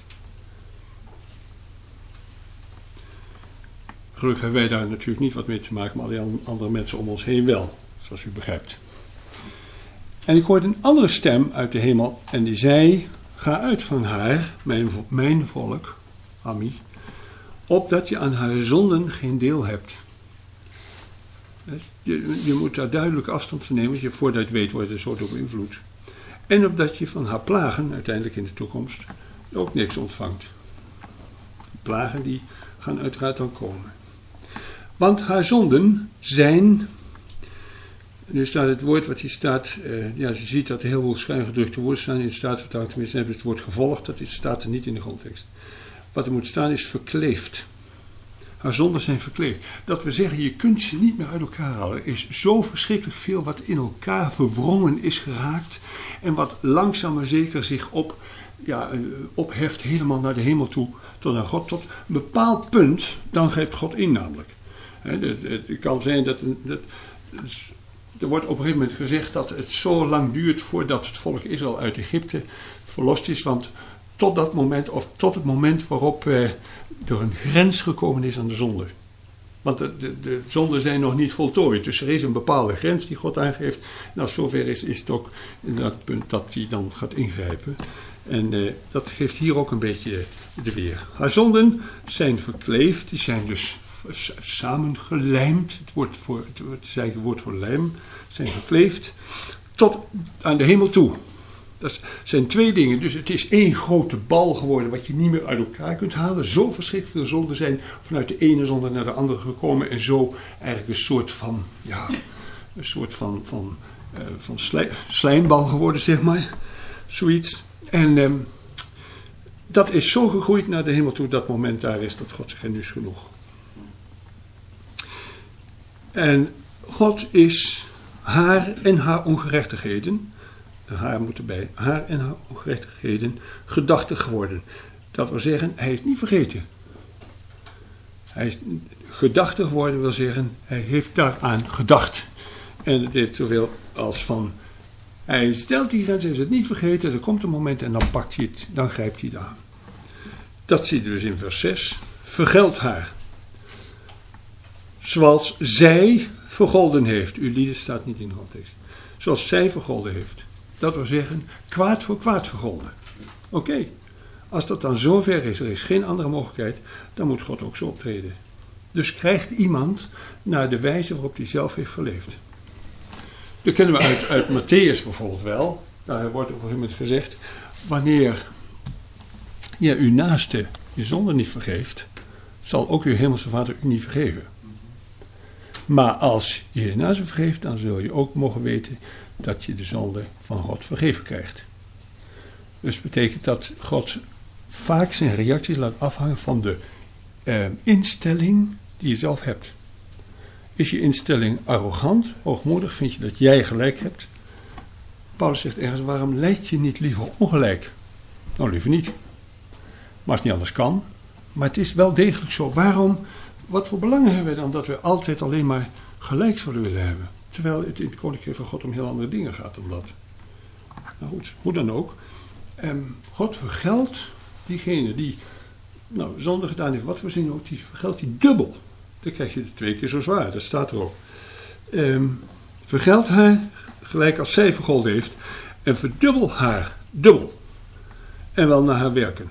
Gelukkig hebben wij daar natuurlijk niet wat mee te maken, maar alle andere mensen om ons heen wel, zoals u begrijpt. En ik hoorde een andere stem uit de hemel en die zei, ga uit van haar, mijn, mijn volk, Ami, opdat je aan haar zonden geen deel hebt. Je, je moet daar duidelijk afstand van nemen, want je voordat je het weet wordt er zo door beïnvloed. En opdat je van haar plagen, uiteindelijk in de toekomst, ook niks ontvangt. Plagen die gaan uiteraard dan komen. Want haar zonden zijn, nu staat het woord wat hier staat, uh, ja, je ziet dat er heel veel schuingedrukte woorden staan in de Statenvertaling, tenminste hebben het woord gevolgd, dat is, staat er niet in de grondtekst. Wat er moet staan is verkleefd. Haar zonden zijn verkleefd. Dat we zeggen, je kunt ze niet meer uit elkaar halen. Er is zo verschrikkelijk veel wat in elkaar verwrongen is geraakt. En wat langzaam maar zeker zich op, ja, opheft helemaal naar de hemel toe. Tot naar God. Tot een bepaald punt, dan grijpt God in namelijk. He, het, het kan zijn dat, dat... Er wordt op een gegeven moment gezegd dat het zo lang duurt voordat het volk Israël uit Egypte verlost is. Want tot dat moment, of tot het moment waarop eh, er een grens gekomen is aan de zonde. Want de, de, de zonden zijn nog niet voltooid. Dus er is een bepaalde grens die God aangeeft. En als zover is, is het ook inderdaad het punt dat hij dan gaat ingrijpen. En eh, dat geeft hier ook een beetje de weer. Haar zonden zijn verkleefd, die zijn dus samengelijmd. Het woord voor, het is eigenlijk het woord voor lijm. Zijn verkleefd tot aan de hemel toe. Dat zijn twee dingen. Dus het is één grote bal geworden wat je niet meer uit elkaar kunt halen. Zo verschrikkelijk veel zonden zijn vanuit de ene zonde naar de andere gekomen. En zo eigenlijk een soort van, ja, een soort van, van, uh, van slijm, slijmbal geworden, zeg maar. Zoiets. En um, dat is zo gegroeid naar de hemel toe. Dat moment daar is dat God zegt, nu is genoeg. En God is haar en haar ongerechtigheden, haar moet erbij, haar en haar ongerechtigheden gedachtig geworden. Dat wil zeggen, hij is niet vergeten. Hij is gedachtig geworden, wil zeggen, hij heeft daaraan gedacht. En het heeft zoveel als van, hij stelt die grens, hij is het niet vergeten, er komt een moment en dan pakt hij het, dan grijpt hij het aan. Dat zie je dus in vers zes. Vergeld haar. Zoals zij vergolden heeft. Uw lieden staat niet in de grondtekst. Zoals zij vergolden heeft. Dat wil zeggen, kwaad voor kwaad vergolden. Oké, okay. Als dat dan zover is, er is geen andere mogelijkheid, dan moet God ook zo optreden. Dus krijgt iemand naar de wijze waarop hij zelf heeft geleefd. Dat kennen we uit, uit Mattheüs bijvoorbeeld wel. Daar wordt op een gegeven moment gezegd, wanneer je uw naaste je zonde niet vergeeft, zal ook uw hemelse Vader u niet vergeven. Maar als je je naaste vergeeft, dan zul je ook mogen weten dat je de zonde van God vergeven krijgt. Dus betekent dat God vaak zijn reacties laat afhangen van de eh, instelling die je zelf hebt. Is je instelling arrogant, hoogmoedig, vind je dat jij gelijk hebt? Paulus zegt ergens, waarom leid je niet liever ongelijk? Nou, liever niet. Maar als het niet anders kan. Maar het is wel degelijk zo. Waarom, wat voor belangen hebben we dan dat we altijd alleen maar gelijk zouden willen hebben? Terwijl het in het koninkrijk van God om heel andere dingen gaat dan dat. Nou goed, hoe dan ook. Um, God vergeldt diegene die nou, zonde gedaan heeft, wat voor zin ook, die vergeldt die dubbel. Dan krijg je het twee keer zo zwaar, dat staat er ook. Um, vergeldt haar gelijk als zij vergolden heeft en verdubbel haar dubbel. En wel naar haar werken.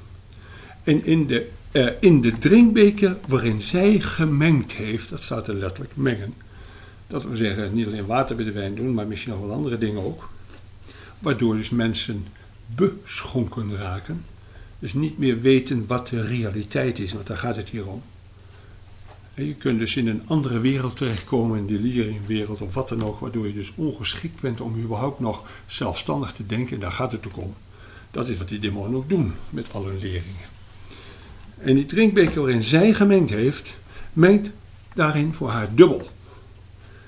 En in de, uh, in de drinkbeker waarin zij gemengd heeft, dat staat er letterlijk, mengen. Dat wil zeggen, niet alleen water bij de wijn doen, maar misschien nog wel andere dingen ook. Waardoor dus mensen beschonken raken. Dus niet meer weten wat de realiteit is, want daar gaat het hier om. En je kunt dus in een andere wereld terechtkomen, een deliriumwereld of wat dan ook, waardoor je dus ongeschikt bent om überhaupt nog zelfstandig te denken. En daar gaat het ook om. Dat is wat die demonen ook doen met al hun leringen. En die drinkbeker waarin zij gemengd heeft, mengt daarin voor haar dubbel.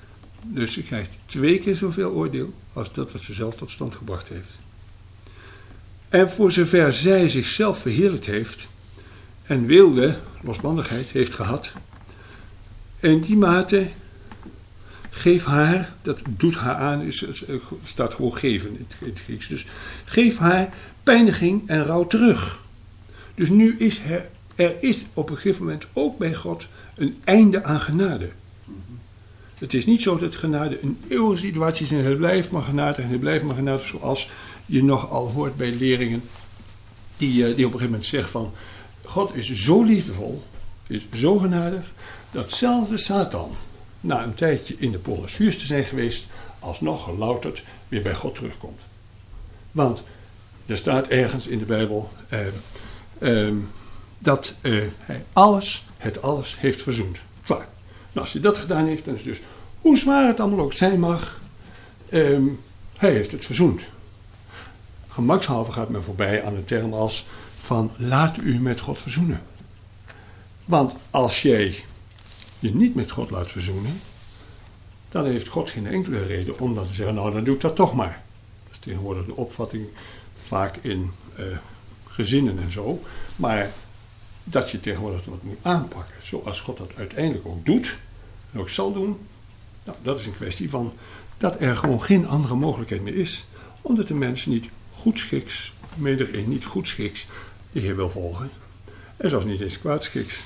Dus ze krijgt twee keer zoveel oordeel als dat wat ze zelf tot stand gebracht heeft. En voor zover zij zichzelf verheerlijkt heeft en wilde, losbandigheid heeft gehad, in die mate geef haar, dat doet haar aan, is, staat gewoon geven in het, in het Grieks, dus geef haar pijniging en rouw terug. Dus nu is er, er is op een gegeven moment ook bij God een einde aan genade. Het is niet zo dat genade een eeuwige situatie is en het blijft maar genade en het blijft maar genade, zoals je nogal hoort bij leerlingen die, die op een gegeven moment zeggen van God is zo liefdevol, is zo genadig, dat zelfs de Satan, na een tijdje in de polders vuurs te zijn geweest, alsnog gelouterd weer bij God terugkomt. Want er staat ergens in de Bijbel eh, eh, dat eh, hij alles, het alles heeft verzoend. Klaar. Nou, als hij dat gedaan heeft, dan is dus, hoe zwaar het allemaal ook zijn mag, eh, hij heeft het verzoend. Gemakshalve gaat men voorbij aan een term als van laat u met God verzoenen. Want als jij je niet met God laat verzoenen, dan heeft God geen enkele reden om dan te zeggen, nou dan doe ik dat toch maar. Dat is tegenwoordig de opvatting vaak in uh, gezinnen en zo. Maar dat je tegenwoordig wat moet aanpakken, zoals God dat uiteindelijk ook doet, en ook zal doen, nou, dat is een kwestie van dat er gewoon geen andere mogelijkheid meer is, omdat de mens niet goedschiks, mede niet goedschiks, de Heer wil volgen, en zelfs niet eens kwaadschiks.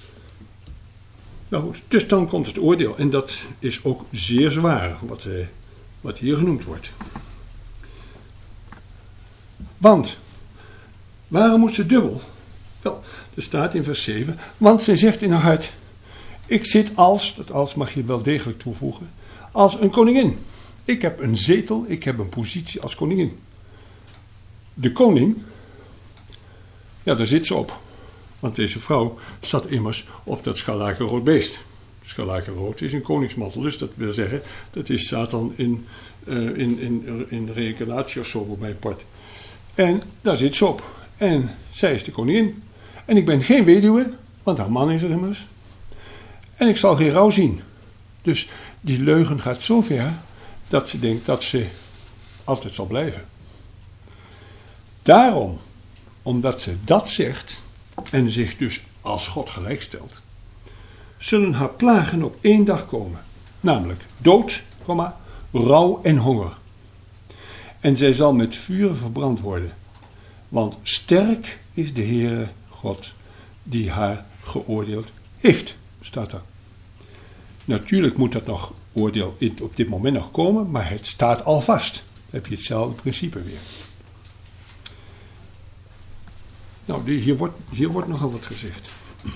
Nou goed, dus dan komt het oordeel. En dat is ook zeer zwaar, wat, eh, wat hier genoemd wordt. Want, waarom moet ze dubbel? Wel, er staat in vers zeven, want zij zegt in haar hart, ik zit als, dat als mag je wel degelijk toevoegen, als een koningin. Ik heb een zetel, ik heb een positie als koningin. De koning, ja, daar zit ze op. Want deze vrouw zat immers op dat scharlakenrood beest. Scharlakenrood is een koningsmantel, dus dat wil zeggen, dat is Satan in, uh, in, in, in reïncarnatie of zo voor mijn part. En daar zit ze op. En zij is de koningin. En ik ben geen weduwe, want haar man is er immers. En ik zal geen rouw zien. Dus die leugen gaat zo ver dat ze denkt dat ze altijd zal blijven. Daarom, omdat ze dat zegt en zich dus als God gelijk stelt, zullen haar plagen op één dag komen, namelijk dood, rouw en honger. En zij zal met vuur verbrand worden, want sterk is de Heere God die haar geoordeeld heeft, staat er. Natuurlijk moet dat nog oordeel op dit moment nog komen, maar het staat al vast. Dan heb je hetzelfde principe weer. Nou, hier wordt, hier wordt nogal wat gezegd.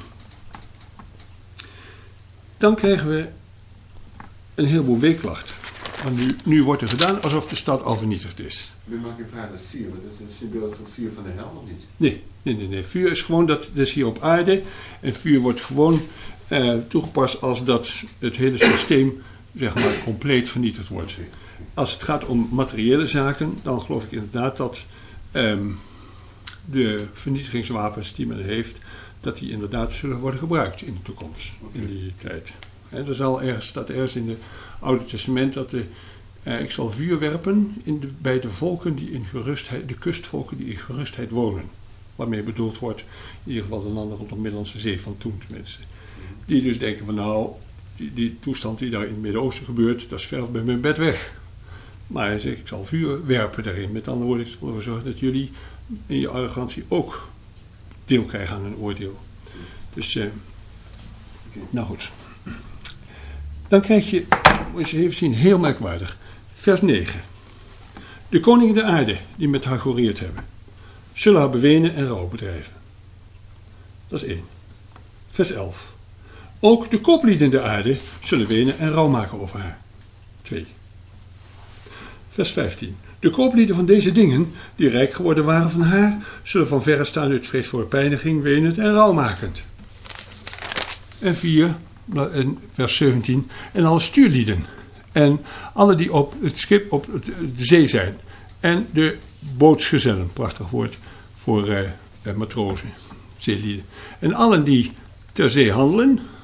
Dan krijgen we een heleboel weeklachten. Want nu, nu wordt er gedaan alsof de stad al vernietigd is. Nu mag ik vragen, dat vuur, maar dat is een beeld van vuur van de hel of niet? Nee, nee, nee, nee. Vuur is gewoon, dat, dat is hier op aarde. En vuur wordt gewoon eh, toegepast als dat het hele systeem, zeg maar, compleet vernietigd wordt. Als het gaat om materiële zaken, dan geloof ik inderdaad dat Um, de vernietigingswapens die men heeft, dat die inderdaad zullen worden gebruikt in de toekomst, in die tijd. He, er zal ergens, staat ergens in het Oude Testament dat de, eh, ik zal vuur werpen in de, bij de volken die in gerustheid, de kustvolken die in gerustheid wonen. Waarmee bedoeld wordt, in ieder geval de landen rond de Middellandse Zee, van toen tenminste. Die dus denken van nou, die, die toestand die daar in het Midden-Oosten gebeurt, dat is ver bij mijn bed weg. Maar hij zegt, ik zal vuur werpen daarin. Met andere woorden, ik zal ervoor zorgen dat jullie in je arrogantie ook deel krijgen aan een oordeel. Dus, eh, nou goed. Dan krijg je, moet je even zien, heel merkwaardig. Vers negen. De koningen der aarde, die met haar georeerd hebben, zullen haar bewenen en rouw bedrijven. Dat is één. Vers elf. Ook de kooplieden der aarde zullen wenen en rouw maken over haar. Twee. Vers vijftien. De kooplieden van deze dingen, die rijk geworden waren van haar, zullen van verre staan uit vrees voor pijniging, wenend en rouwmakend. En vier, vers zeventien. En alle stuurlieden en alle die op het schip op de zee zijn. En de bootsgezellen, prachtig woord voor uh, matrozen, zeelieden. En allen die ter zee handelen,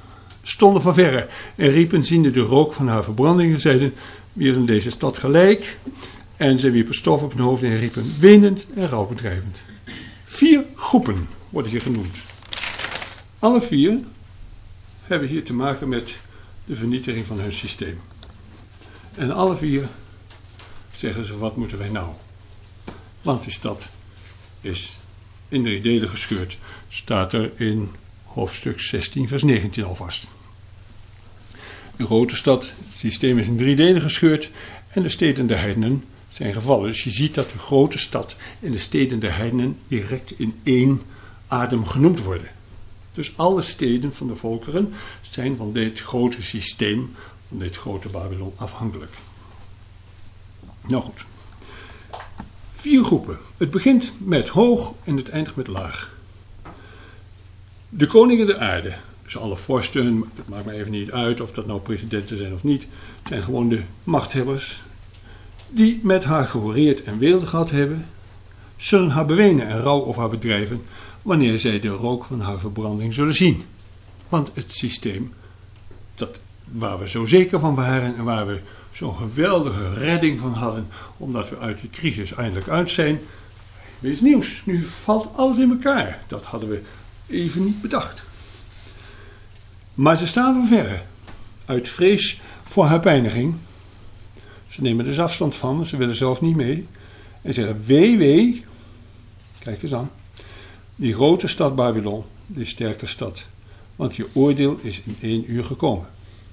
stonden van verre en riepen, ziende de rook van haar verbranding, en zeiden, wie is in deze stad gelijk? En zij wierpen stof op hun hoofd en riepen, wenend en rouwbedrijvend. Vier groepen worden hier genoemd. Alle vier hebben hier te maken met de vernietiging van hun systeem. En alle vier zeggen ze, wat moeten wij nou? Want die stad is in drie delen gescheurd. Staat er in hoofdstuk zestien, vers negentien alvast. De grote stad, het systeem is in drie delen gescheurd en de steden der heidenen zijn gevallen. Dus je ziet dat de grote stad en de steden der heidenen direct in één adem genoemd worden. Dus alle steden van de volkeren zijn van dit grote systeem, van dit grote Babylon afhankelijk. Nou goed. Vier groepen. Het begint met hoog en het eindigt met laag. De koningen der aarde, dus alle vorsten, het maakt me even niet uit of dat nou presidenten zijn of niet, het zijn gewoon de machthebbers, die met haar gehoreerd en weelde gehad hebben, zullen haar bewenen en rouw over haar bedrijven, wanneer zij de rook van haar verbranding zullen zien. Want het systeem, dat, waar we zo zeker van waren en waar we zo'n geweldige redding van hadden, omdat we uit die crisis eindelijk uit zijn, weer iets nieuws. Nu valt alles in elkaar. Dat hadden we even niet bedacht. Maar ze staan van verre, uit vrees voor haar pijniging. Ze nemen dus afstand van, ze willen zelf niet mee. En zeggen, wee, wee, kijk eens aan, die grote stad Babylon, die sterke stad, want je oordeel is in één uur gekomen.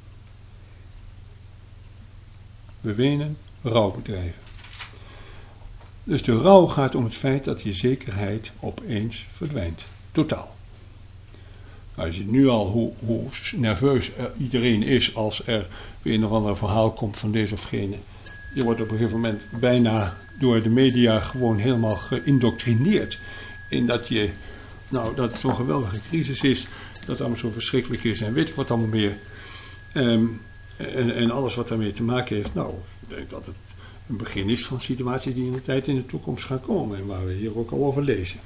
We wenen rouwbedrijven. Dus de rouw gaat om het feit dat je zekerheid opeens verdwijnt. Totaal. Nou, je ziet nu al hoe, hoe nerveus iedereen is als er weer een of ander verhaal komt van deze of gene. Je wordt op een gegeven moment bijna door de media gewoon helemaal geïndoctrineerd. In dat je, nou, dat het zo'n geweldige crisis is, dat het allemaal zo verschrikkelijk is en weet ik wat allemaal meer. Um, en, en alles wat daarmee te maken heeft, nou, ik denk dat het een begin is van situaties die in de tijd in de toekomst gaan komen en waar we hier ook al over lezen.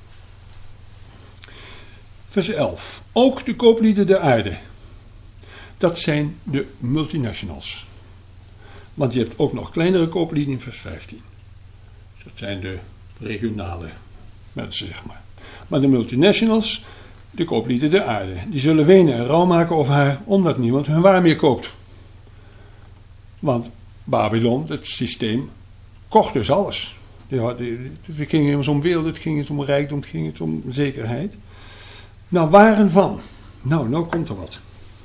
Vers elf. Ook de kooplieden der aarde. Dat zijn de multinationals. Want je hebt ook nog kleinere kooplieden in vers vijftien. Dat zijn de regionale mensen, zeg maar. Maar de multinationals, de kooplieden der aarde, die zullen wenen en rouw maken over haar, omdat niemand hun waar meer koopt. Want Babylon, het systeem, kocht dus alles. Het ging eens om weelde, het ging eens om rijkdom, het ging eens om zekerheid. Nou, waren van? Nou, nou komt er wat.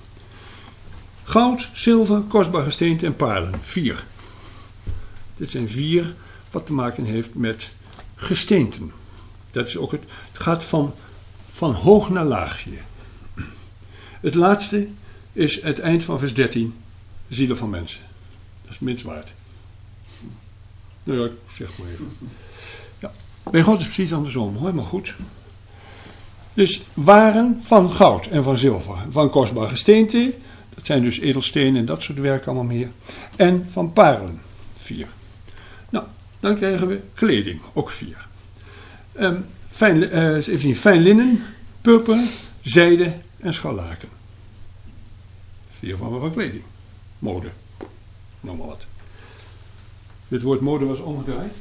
Goud, zilver, kostbaar gesteente en parelen. Vier. Dit zijn vier wat te maken heeft met gesteenten. Dat is ook het, het gaat van, van hoog naar laag hier. Het laatste is het eind van vers dertien. Zielen van mensen. Dat is minst waard. Nou ja, ik zeg maar even. Ja. Bij God is precies andersom, hoor, maar goed. Dus waren van goud en van zilver, van kostbaar gesteente, dat zijn dus edelstenen en dat soort werk allemaal meer, en van parelen, vier. Nou, dan krijgen we kleding, ook vier. Um, fijn, uh, even zien, fijn linnen, purper, zijde en scharlaken. Vier vormen van kleding. Mode, noem maar wat. Dit woord mode was omgedraaid.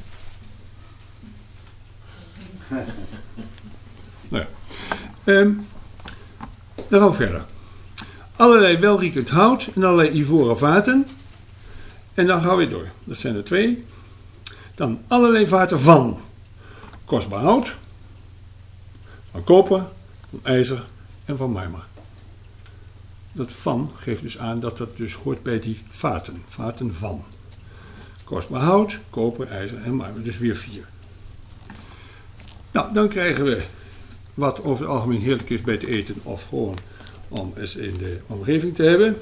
Nou ja. Um, dan gaan we verder. Allerlei welriekend hout en allerlei ivoren vaten. En dan gaan we door. Dat zijn er twee. Dan allerlei vaten van kostbaar hout, van koper, van ijzer en van marmer. Dat van geeft dus aan dat dat dus hoort bij die vaten. Vaten van. Kostbaar hout, koper, ijzer en marmer. Dus weer vier. Nou, dan krijgen we wat over het algemeen heerlijk is bij te eten of gewoon om eens in de omgeving te hebben.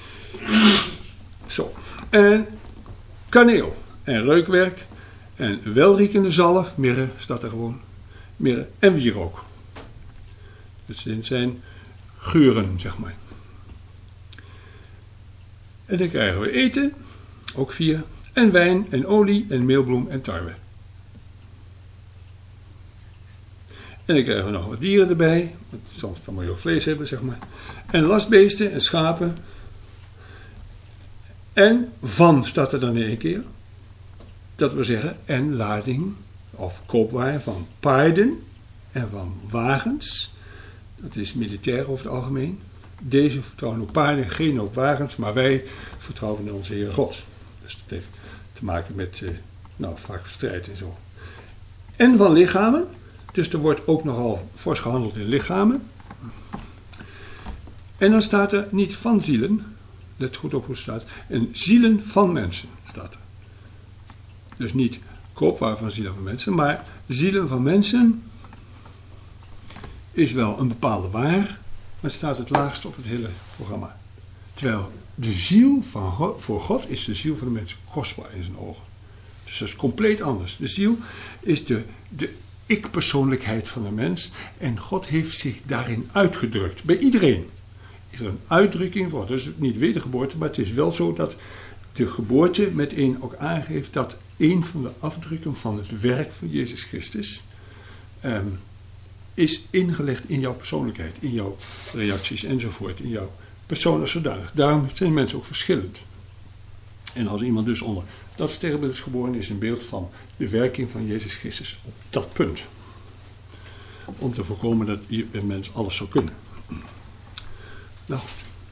Zo. En kaneel en reukwerk en welriekende zalf, mirre staat er gewoon, mirre en wierook. Dus dit zijn geuren, zeg maar. En dan krijgen we eten, ook vier, en wijn en olie en meelbloem en tarwe. En dan krijgen we nog wat dieren erbij. Want soms dan moet je ook vlees hebben, zeg maar. En lastbeesten en schapen. En van staat er dan in één keer. Dat wil zeggen, en lading of koopwaar van paarden en van wagens. Dat is militair over het algemeen. Deze vertrouwen op paarden, geen op wagens, maar wij vertrouwen in onze Heer God. Dus dat heeft te maken met, uh, nou, vaak strijd en zo. En van lichamen. Dus er wordt ook nogal fors gehandeld in lichamen. En dan staat er niet van zielen. Let goed op hoe het staat. En zielen van mensen staat er. Dus niet koopwaar van zielen van mensen, maar zielen van mensen is wel een bepaalde waar, maar het staat het laagst op het hele programma. Terwijl de ziel van God, voor God is de ziel van de mens kostbaar in zijn ogen. Dus dat is compleet anders. De ziel is de, de ik-persoonlijkheid van de mens en God heeft zich daarin uitgedrukt. Bij iedereen is er een uitdrukking voor. Dus niet wedergeboorte, maar het is wel zo dat de geboorte meteen ook aangeeft dat een van de afdrukken van het werk van Jezus Christus um, is ingelegd in jouw persoonlijkheid, in jouw reacties enzovoort, in jouw persoon als zodanig. Daarom zijn mensen ook verschillend. En als iemand dus onder dat sterrenbeeld is geboren, is een beeld van de werking van Jezus Christus op dat punt. Om te voorkomen dat een mens alles zou kunnen. Nou goed.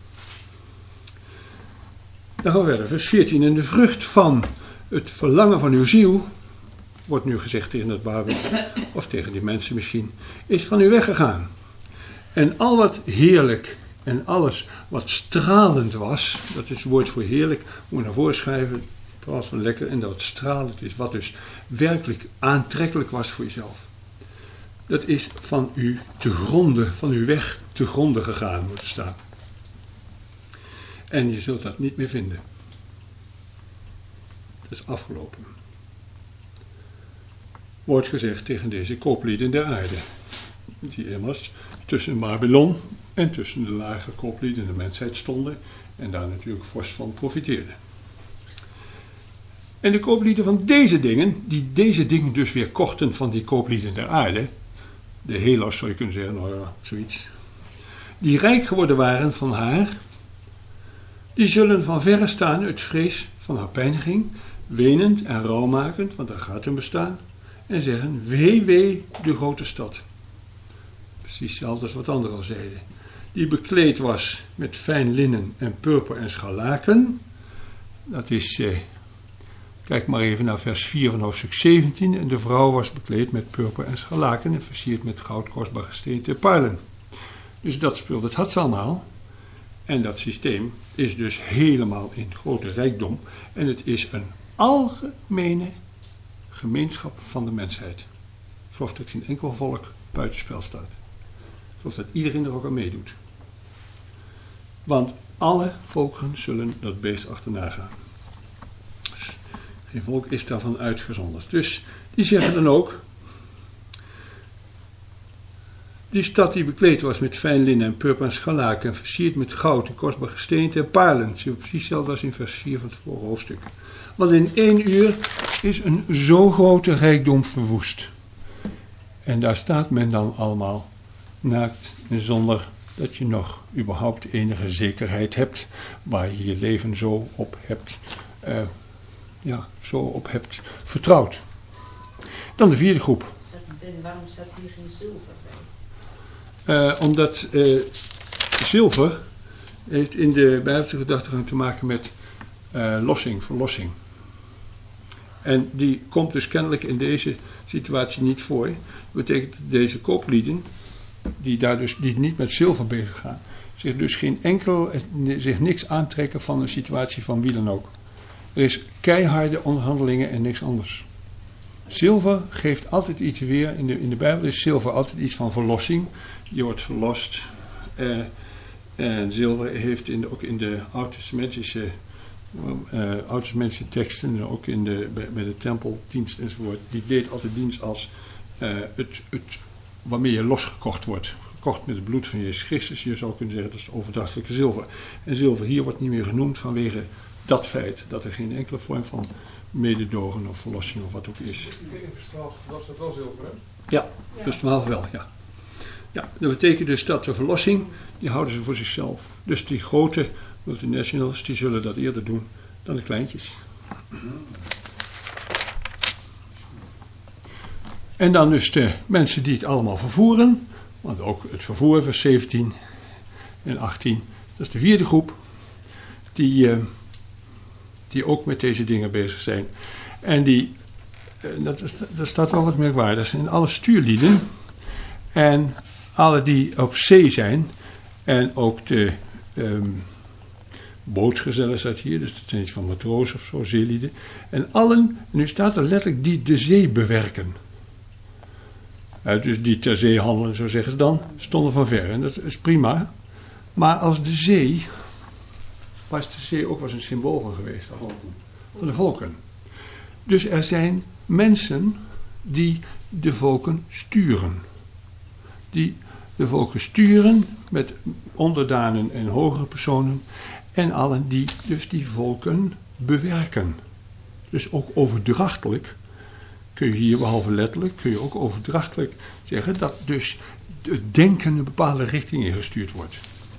Dan gaan we verder. Vers veertien. En de vrucht van het verlangen van uw ziel, wordt nu gezegd tegen het Babel, of tegen die mensen misschien, is van u weggegaan. En al wat heerlijk en alles wat stralend was, dat is het woord voor heerlijk, moet je naar voren schrijven, vooral van lekker, en dat het stralend is, wat dus werkelijk aantrekkelijk was voor jezelf. Dat is van u te gronde, van uw weg te gronde gegaan, moet er staan. En je zult dat niet meer vinden. Het is afgelopen. Wordt gezegd tegen deze kooplieden der aarde. Die immers tussen Babylon en tussen de lage kooplieden de mensheid stonden. En daar natuurlijk fors van profiteerden. En de kooplieden van deze dingen, die deze dingen dus weer kochten van die kooplieden der aarde. De helos zou je kunnen zeggen, nou ja, zoiets. Die rijk geworden waren van haar. Die zullen van verre staan uit vrees van haar pijniging, wenend en rouwmakend, want daar gaat hun bestaan, en zeggen, wee, wee, de grote stad. Precies hetzelfde als wat anderen al zeiden. Die bekleed was met fijn linnen en purper en scharlaken. Dat is, eh, kijk maar even naar vers vier van hoofdstuk zeventien. En de vrouw was bekleed met purper en scharlaken en versierd met goud, kostbaar gesteente en paarlen. Dus dat speelt het had ze allemaal. En dat systeem is dus helemaal in grote rijkdom. En het is een algemene gemeenschap van de mensheid. Ik geloof dat geen enkel volk buitenspel staat. Ik geloof dat iedereen er ook aan meedoet. Want alle volken zullen dat beest achterna gaan. Geen volk is daarvan uitgezonderd. Dus die zeggen dan ook, die stad die bekleed was met fijn linnen en purper en scharlaken en versierd met goud en kostbaar gesteente en paarlen. Zie je precies hetzelfde als in vers vier van het vorige hoofdstuk. Want in één uur is een zo grote rijkdom verwoest. En daar staat men dan allemaal naakt en zonder dat je nog überhaupt enige zekerheid hebt waar je je leven zo op hebt, uh, ja, zo op hebt vertrouwd. Dan de vierde groep. Waarom staat hier geen zilver bij? Uh, omdat uh, zilver heeft in de Bijbelse gedachtegang te maken met uh, lossing, verlossing. En die komt dus kennelijk in deze situatie niet voor. Dat betekent dat deze kooplieden, die daar dus die niet met zilver bezig gaan, zich dus geen enkel, zich niks aantrekken van een situatie van wie dan ook. Er is keiharde onderhandelingen en niks anders. Zilver geeft altijd iets weer. In de, in de Bijbel is zilver altijd iets van verlossing. Je wordt verlost. Uh, en zilver heeft in de, ook in de Oud-testamentische uh, Oud-testamentische teksten, ook in de, bij, bij de tempeldienst enzovoort, die deed altijd dienst als uh, het, het waarmee je losgekocht wordt. Gekocht met het bloed van Jezus Christus. Je zou kunnen zeggen dat is overdrachtelijke zilver. En zilver hier wordt niet meer genoemd vanwege dat feit dat er geen enkele vorm van mededogen of verlossing of wat ook is. In vers twaalf was dat wel zilver, hè? Ja, vers twaalf wel, ja. Ja, dat betekent dus dat de verlossing, die houden ze voor zichzelf. Dus die grote multinationals, die zullen dat eerder doen dan de kleintjes. En dan dus de mensen die het allemaal vervoeren, want ook het vervoer, vers zeventien en achttien, dat is de vierde groep, die, uh, die ook met deze dingen bezig zijn. En die, uh, dat, is, dat staat wel wat merkwaardig, dat zijn alle stuurlieden en alle die op zee zijn en ook de um, bootsgezellen staat hier, dus dat zijn iets van matrozen of zo, zeelieden. En allen, nu staat er letterlijk, die de zee bewerken. Uh, dus die ter zee handelen, zo zeggen ze dan, stonden van ver. En dat is prima. Maar als de zee, was de zee ook was een symbool van geweest al. Van de volken. Dus er zijn mensen die de volken sturen. Die de volken sturen met onderdanen en hogere personen. En allen die dus die volken bewerken. Dus ook overdrachtelijk kun je hier, behalve letterlijk, kun je ook overdrachtelijk zeggen dat dus het denken een bepaalde richting ingestuurd wordt.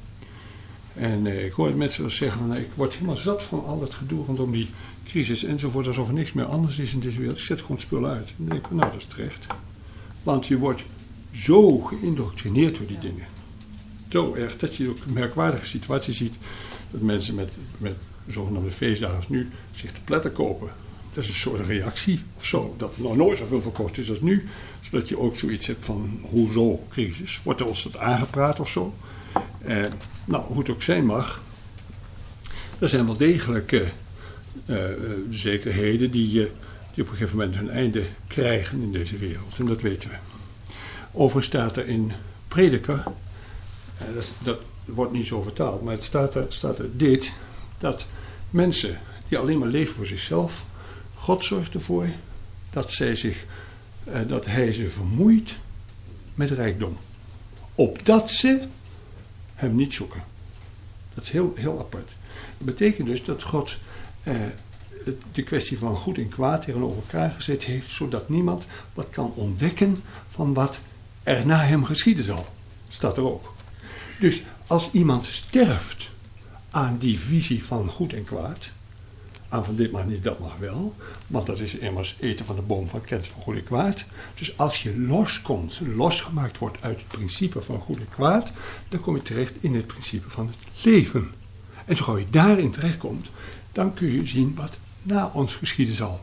En eh, ik hoor mensen wel zeggen, van, nou, ik word helemaal zat van al dat gedoe rondom die crisis enzovoort, alsof er niks meer anders is in deze wereld. Ik zet gewoon spullen uit. En dan denk ik, nou dat is terecht. Want je wordt zo geïndoctrineerd door die dingen. Zo erg dat je ook een merkwaardige situatie ziet, dat mensen met, met zogenaamde feestdagen als nu zich te pletten kopen. Dat is een soort reactie of zo, dat er nog nooit zoveel verkocht is als nu. Zodat je ook zoiets hebt van, hoezo crisis? Wordt er ons dat aangepraat of zo? Eh, nou, hoe het ook zijn mag, er zijn wel degelijk uh, uh, zekerheden die, uh, die op een gegeven moment hun einde krijgen in deze wereld. En dat weten we. Overigens staat er in Prediker, uh, dat, dat wordt niet zo vertaald, maar het staat er, staat er dit, dat mensen die alleen maar leven voor zichzelf, God zorgt ervoor dat, zij zich, uh, dat hij ze vermoeit met rijkdom. Opdat ze hem niet zoeken. Dat is heel, heel apart. Dat betekent dus dat God uh, de kwestie van goed en kwaad tegenover elkaar gezet heeft, zodat niemand wat kan ontdekken van wat er na hem geschieden zal. Staat er ook. Dus als iemand sterft aan die visie van goed en kwaad, aan van dit mag niet, dat mag wel, want dat is immers eten van de boom van kennis van goed en kwaad. Dus als je loskomt, losgemaakt wordt uit het principe van goed en kwaad, dan kom je terecht in het principe van het leven. En zo gauw je daarin terechtkomt, dan kun je zien wat na ons geschieden zal.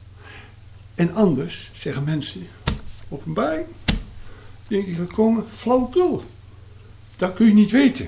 En anders zeggen mensen, openbaring, denk je gekomen, flauwekul. Dat kun je niet weten.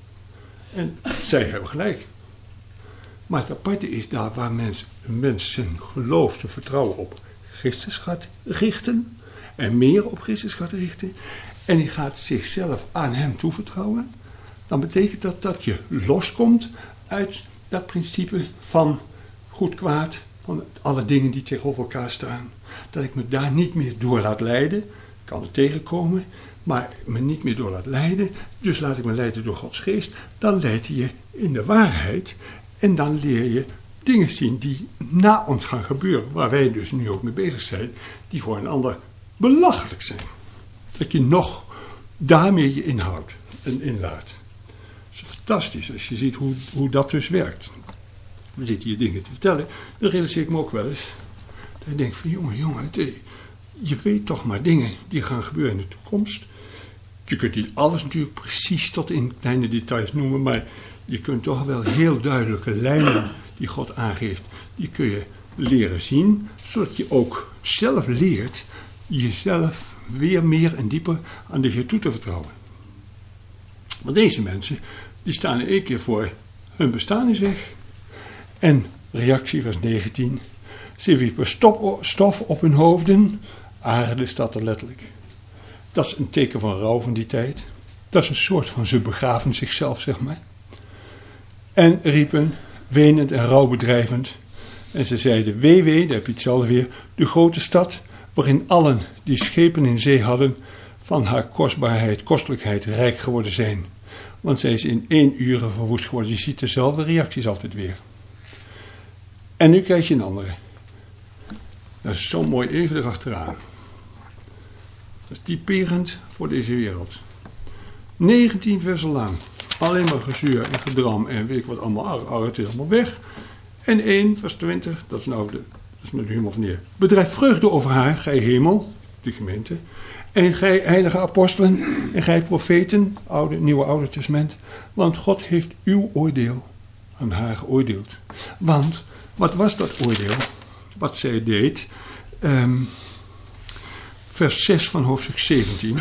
En zij hebben gelijk. Maar het aparte is daar waar mensen, mensen geloof te vertrouwen op Christus gaat richten. En meer op Christus gaat richten. En die gaat zichzelf aan hem toevertrouwen. Dan betekent dat dat je loskomt uit dat principe van goed kwaad. Van alle dingen die tegenover elkaar staan. Dat ik me daar niet meer door laat leiden. Ik kan er tegenkomen. Maar me niet meer door laat leiden. Dus laat ik me leiden door Gods geest. Dan leid je in de waarheid. En dan leer je dingen zien die na ons gaan gebeuren. Waar wij dus nu ook mee bezig zijn. Die voor een ander belachelijk zijn. Dat je nog daarmee je inhoudt en inlaat. Dat is fantastisch als je ziet hoe, hoe dat dus werkt. We zitten hier dingen te vertellen. Dan realiseer ik me ook wel eens. Dat ik denk van jongen, jongen. Je weet toch maar dingen die gaan gebeuren in de toekomst. Je kunt niet alles natuurlijk precies tot in kleine details noemen. Maar je kunt toch wel heel duidelijke lijnen die God aangeeft. Die kun je leren zien. Zodat je ook zelf leert jezelf weer meer en dieper aan de Heer toe te vertrouwen. Maar deze mensen, die staan in één keer voor, hun bestaan is weg. En reactie vers negentien. Ze wierpen stof op hun hoofden. Aarde staat er letterlijk. Dat is een teken van rouw van die tijd. Dat is een soort van ze begraven zichzelf, zeg maar. En riepen, wenend en rouwbedrijvend. En ze zeiden, wee wee, daar heb je hetzelfde weer, de grote stad, waarin allen die schepen in zee hadden, van haar kostbaarheid, kostelijkheid rijk geworden zijn. Want zij is in één uur verwoest geworden. Je ziet dezelfde reacties altijd weer. En nu krijg je een andere. Dat is zo mooi, even erachteraan. Dat is typerend voor deze wereld. negentien versen lang. Alleen maar gezeur en gedram en weet ik wat allemaal, houdt het helemaal weg. En één, vers twintig, dat is nou de, dat is nou de humor van de Heer. Bedrijf vreugde over haar, gij hemel, de gemeente. En gij heilige apostelen en gij profeten, oude, nieuwe oude testament. Want God heeft uw oordeel aan haar geoordeeld. Want, wat was dat oordeel? Wat zij deed. Um, vers zes van hoofdstuk zeventien.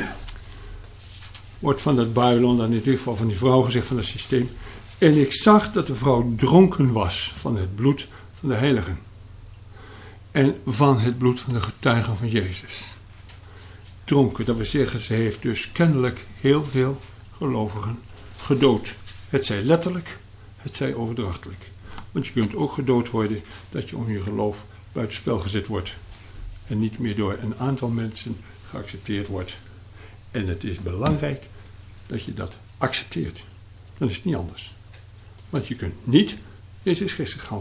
Wordt van dat Babylon, dan in ieder geval van die vrouw gezegd, van het systeem. En ik zag dat de vrouw dronken was van het bloed van de heiligen. En van het bloed van de getuigen van Jezus. Dronken, dat wil zeggen, ze heeft dus kennelijk heel veel gelovigen gedood. Het zij letterlijk, het zij overdrachtelijk. Want je kunt ook gedood worden dat je om je geloof buitenspel gezet wordt. En niet meer door een aantal mensen geaccepteerd wordt. En het is belangrijk dat je dat accepteert. Dan is het niet anders. Want je kunt niet Jezus Christus gaan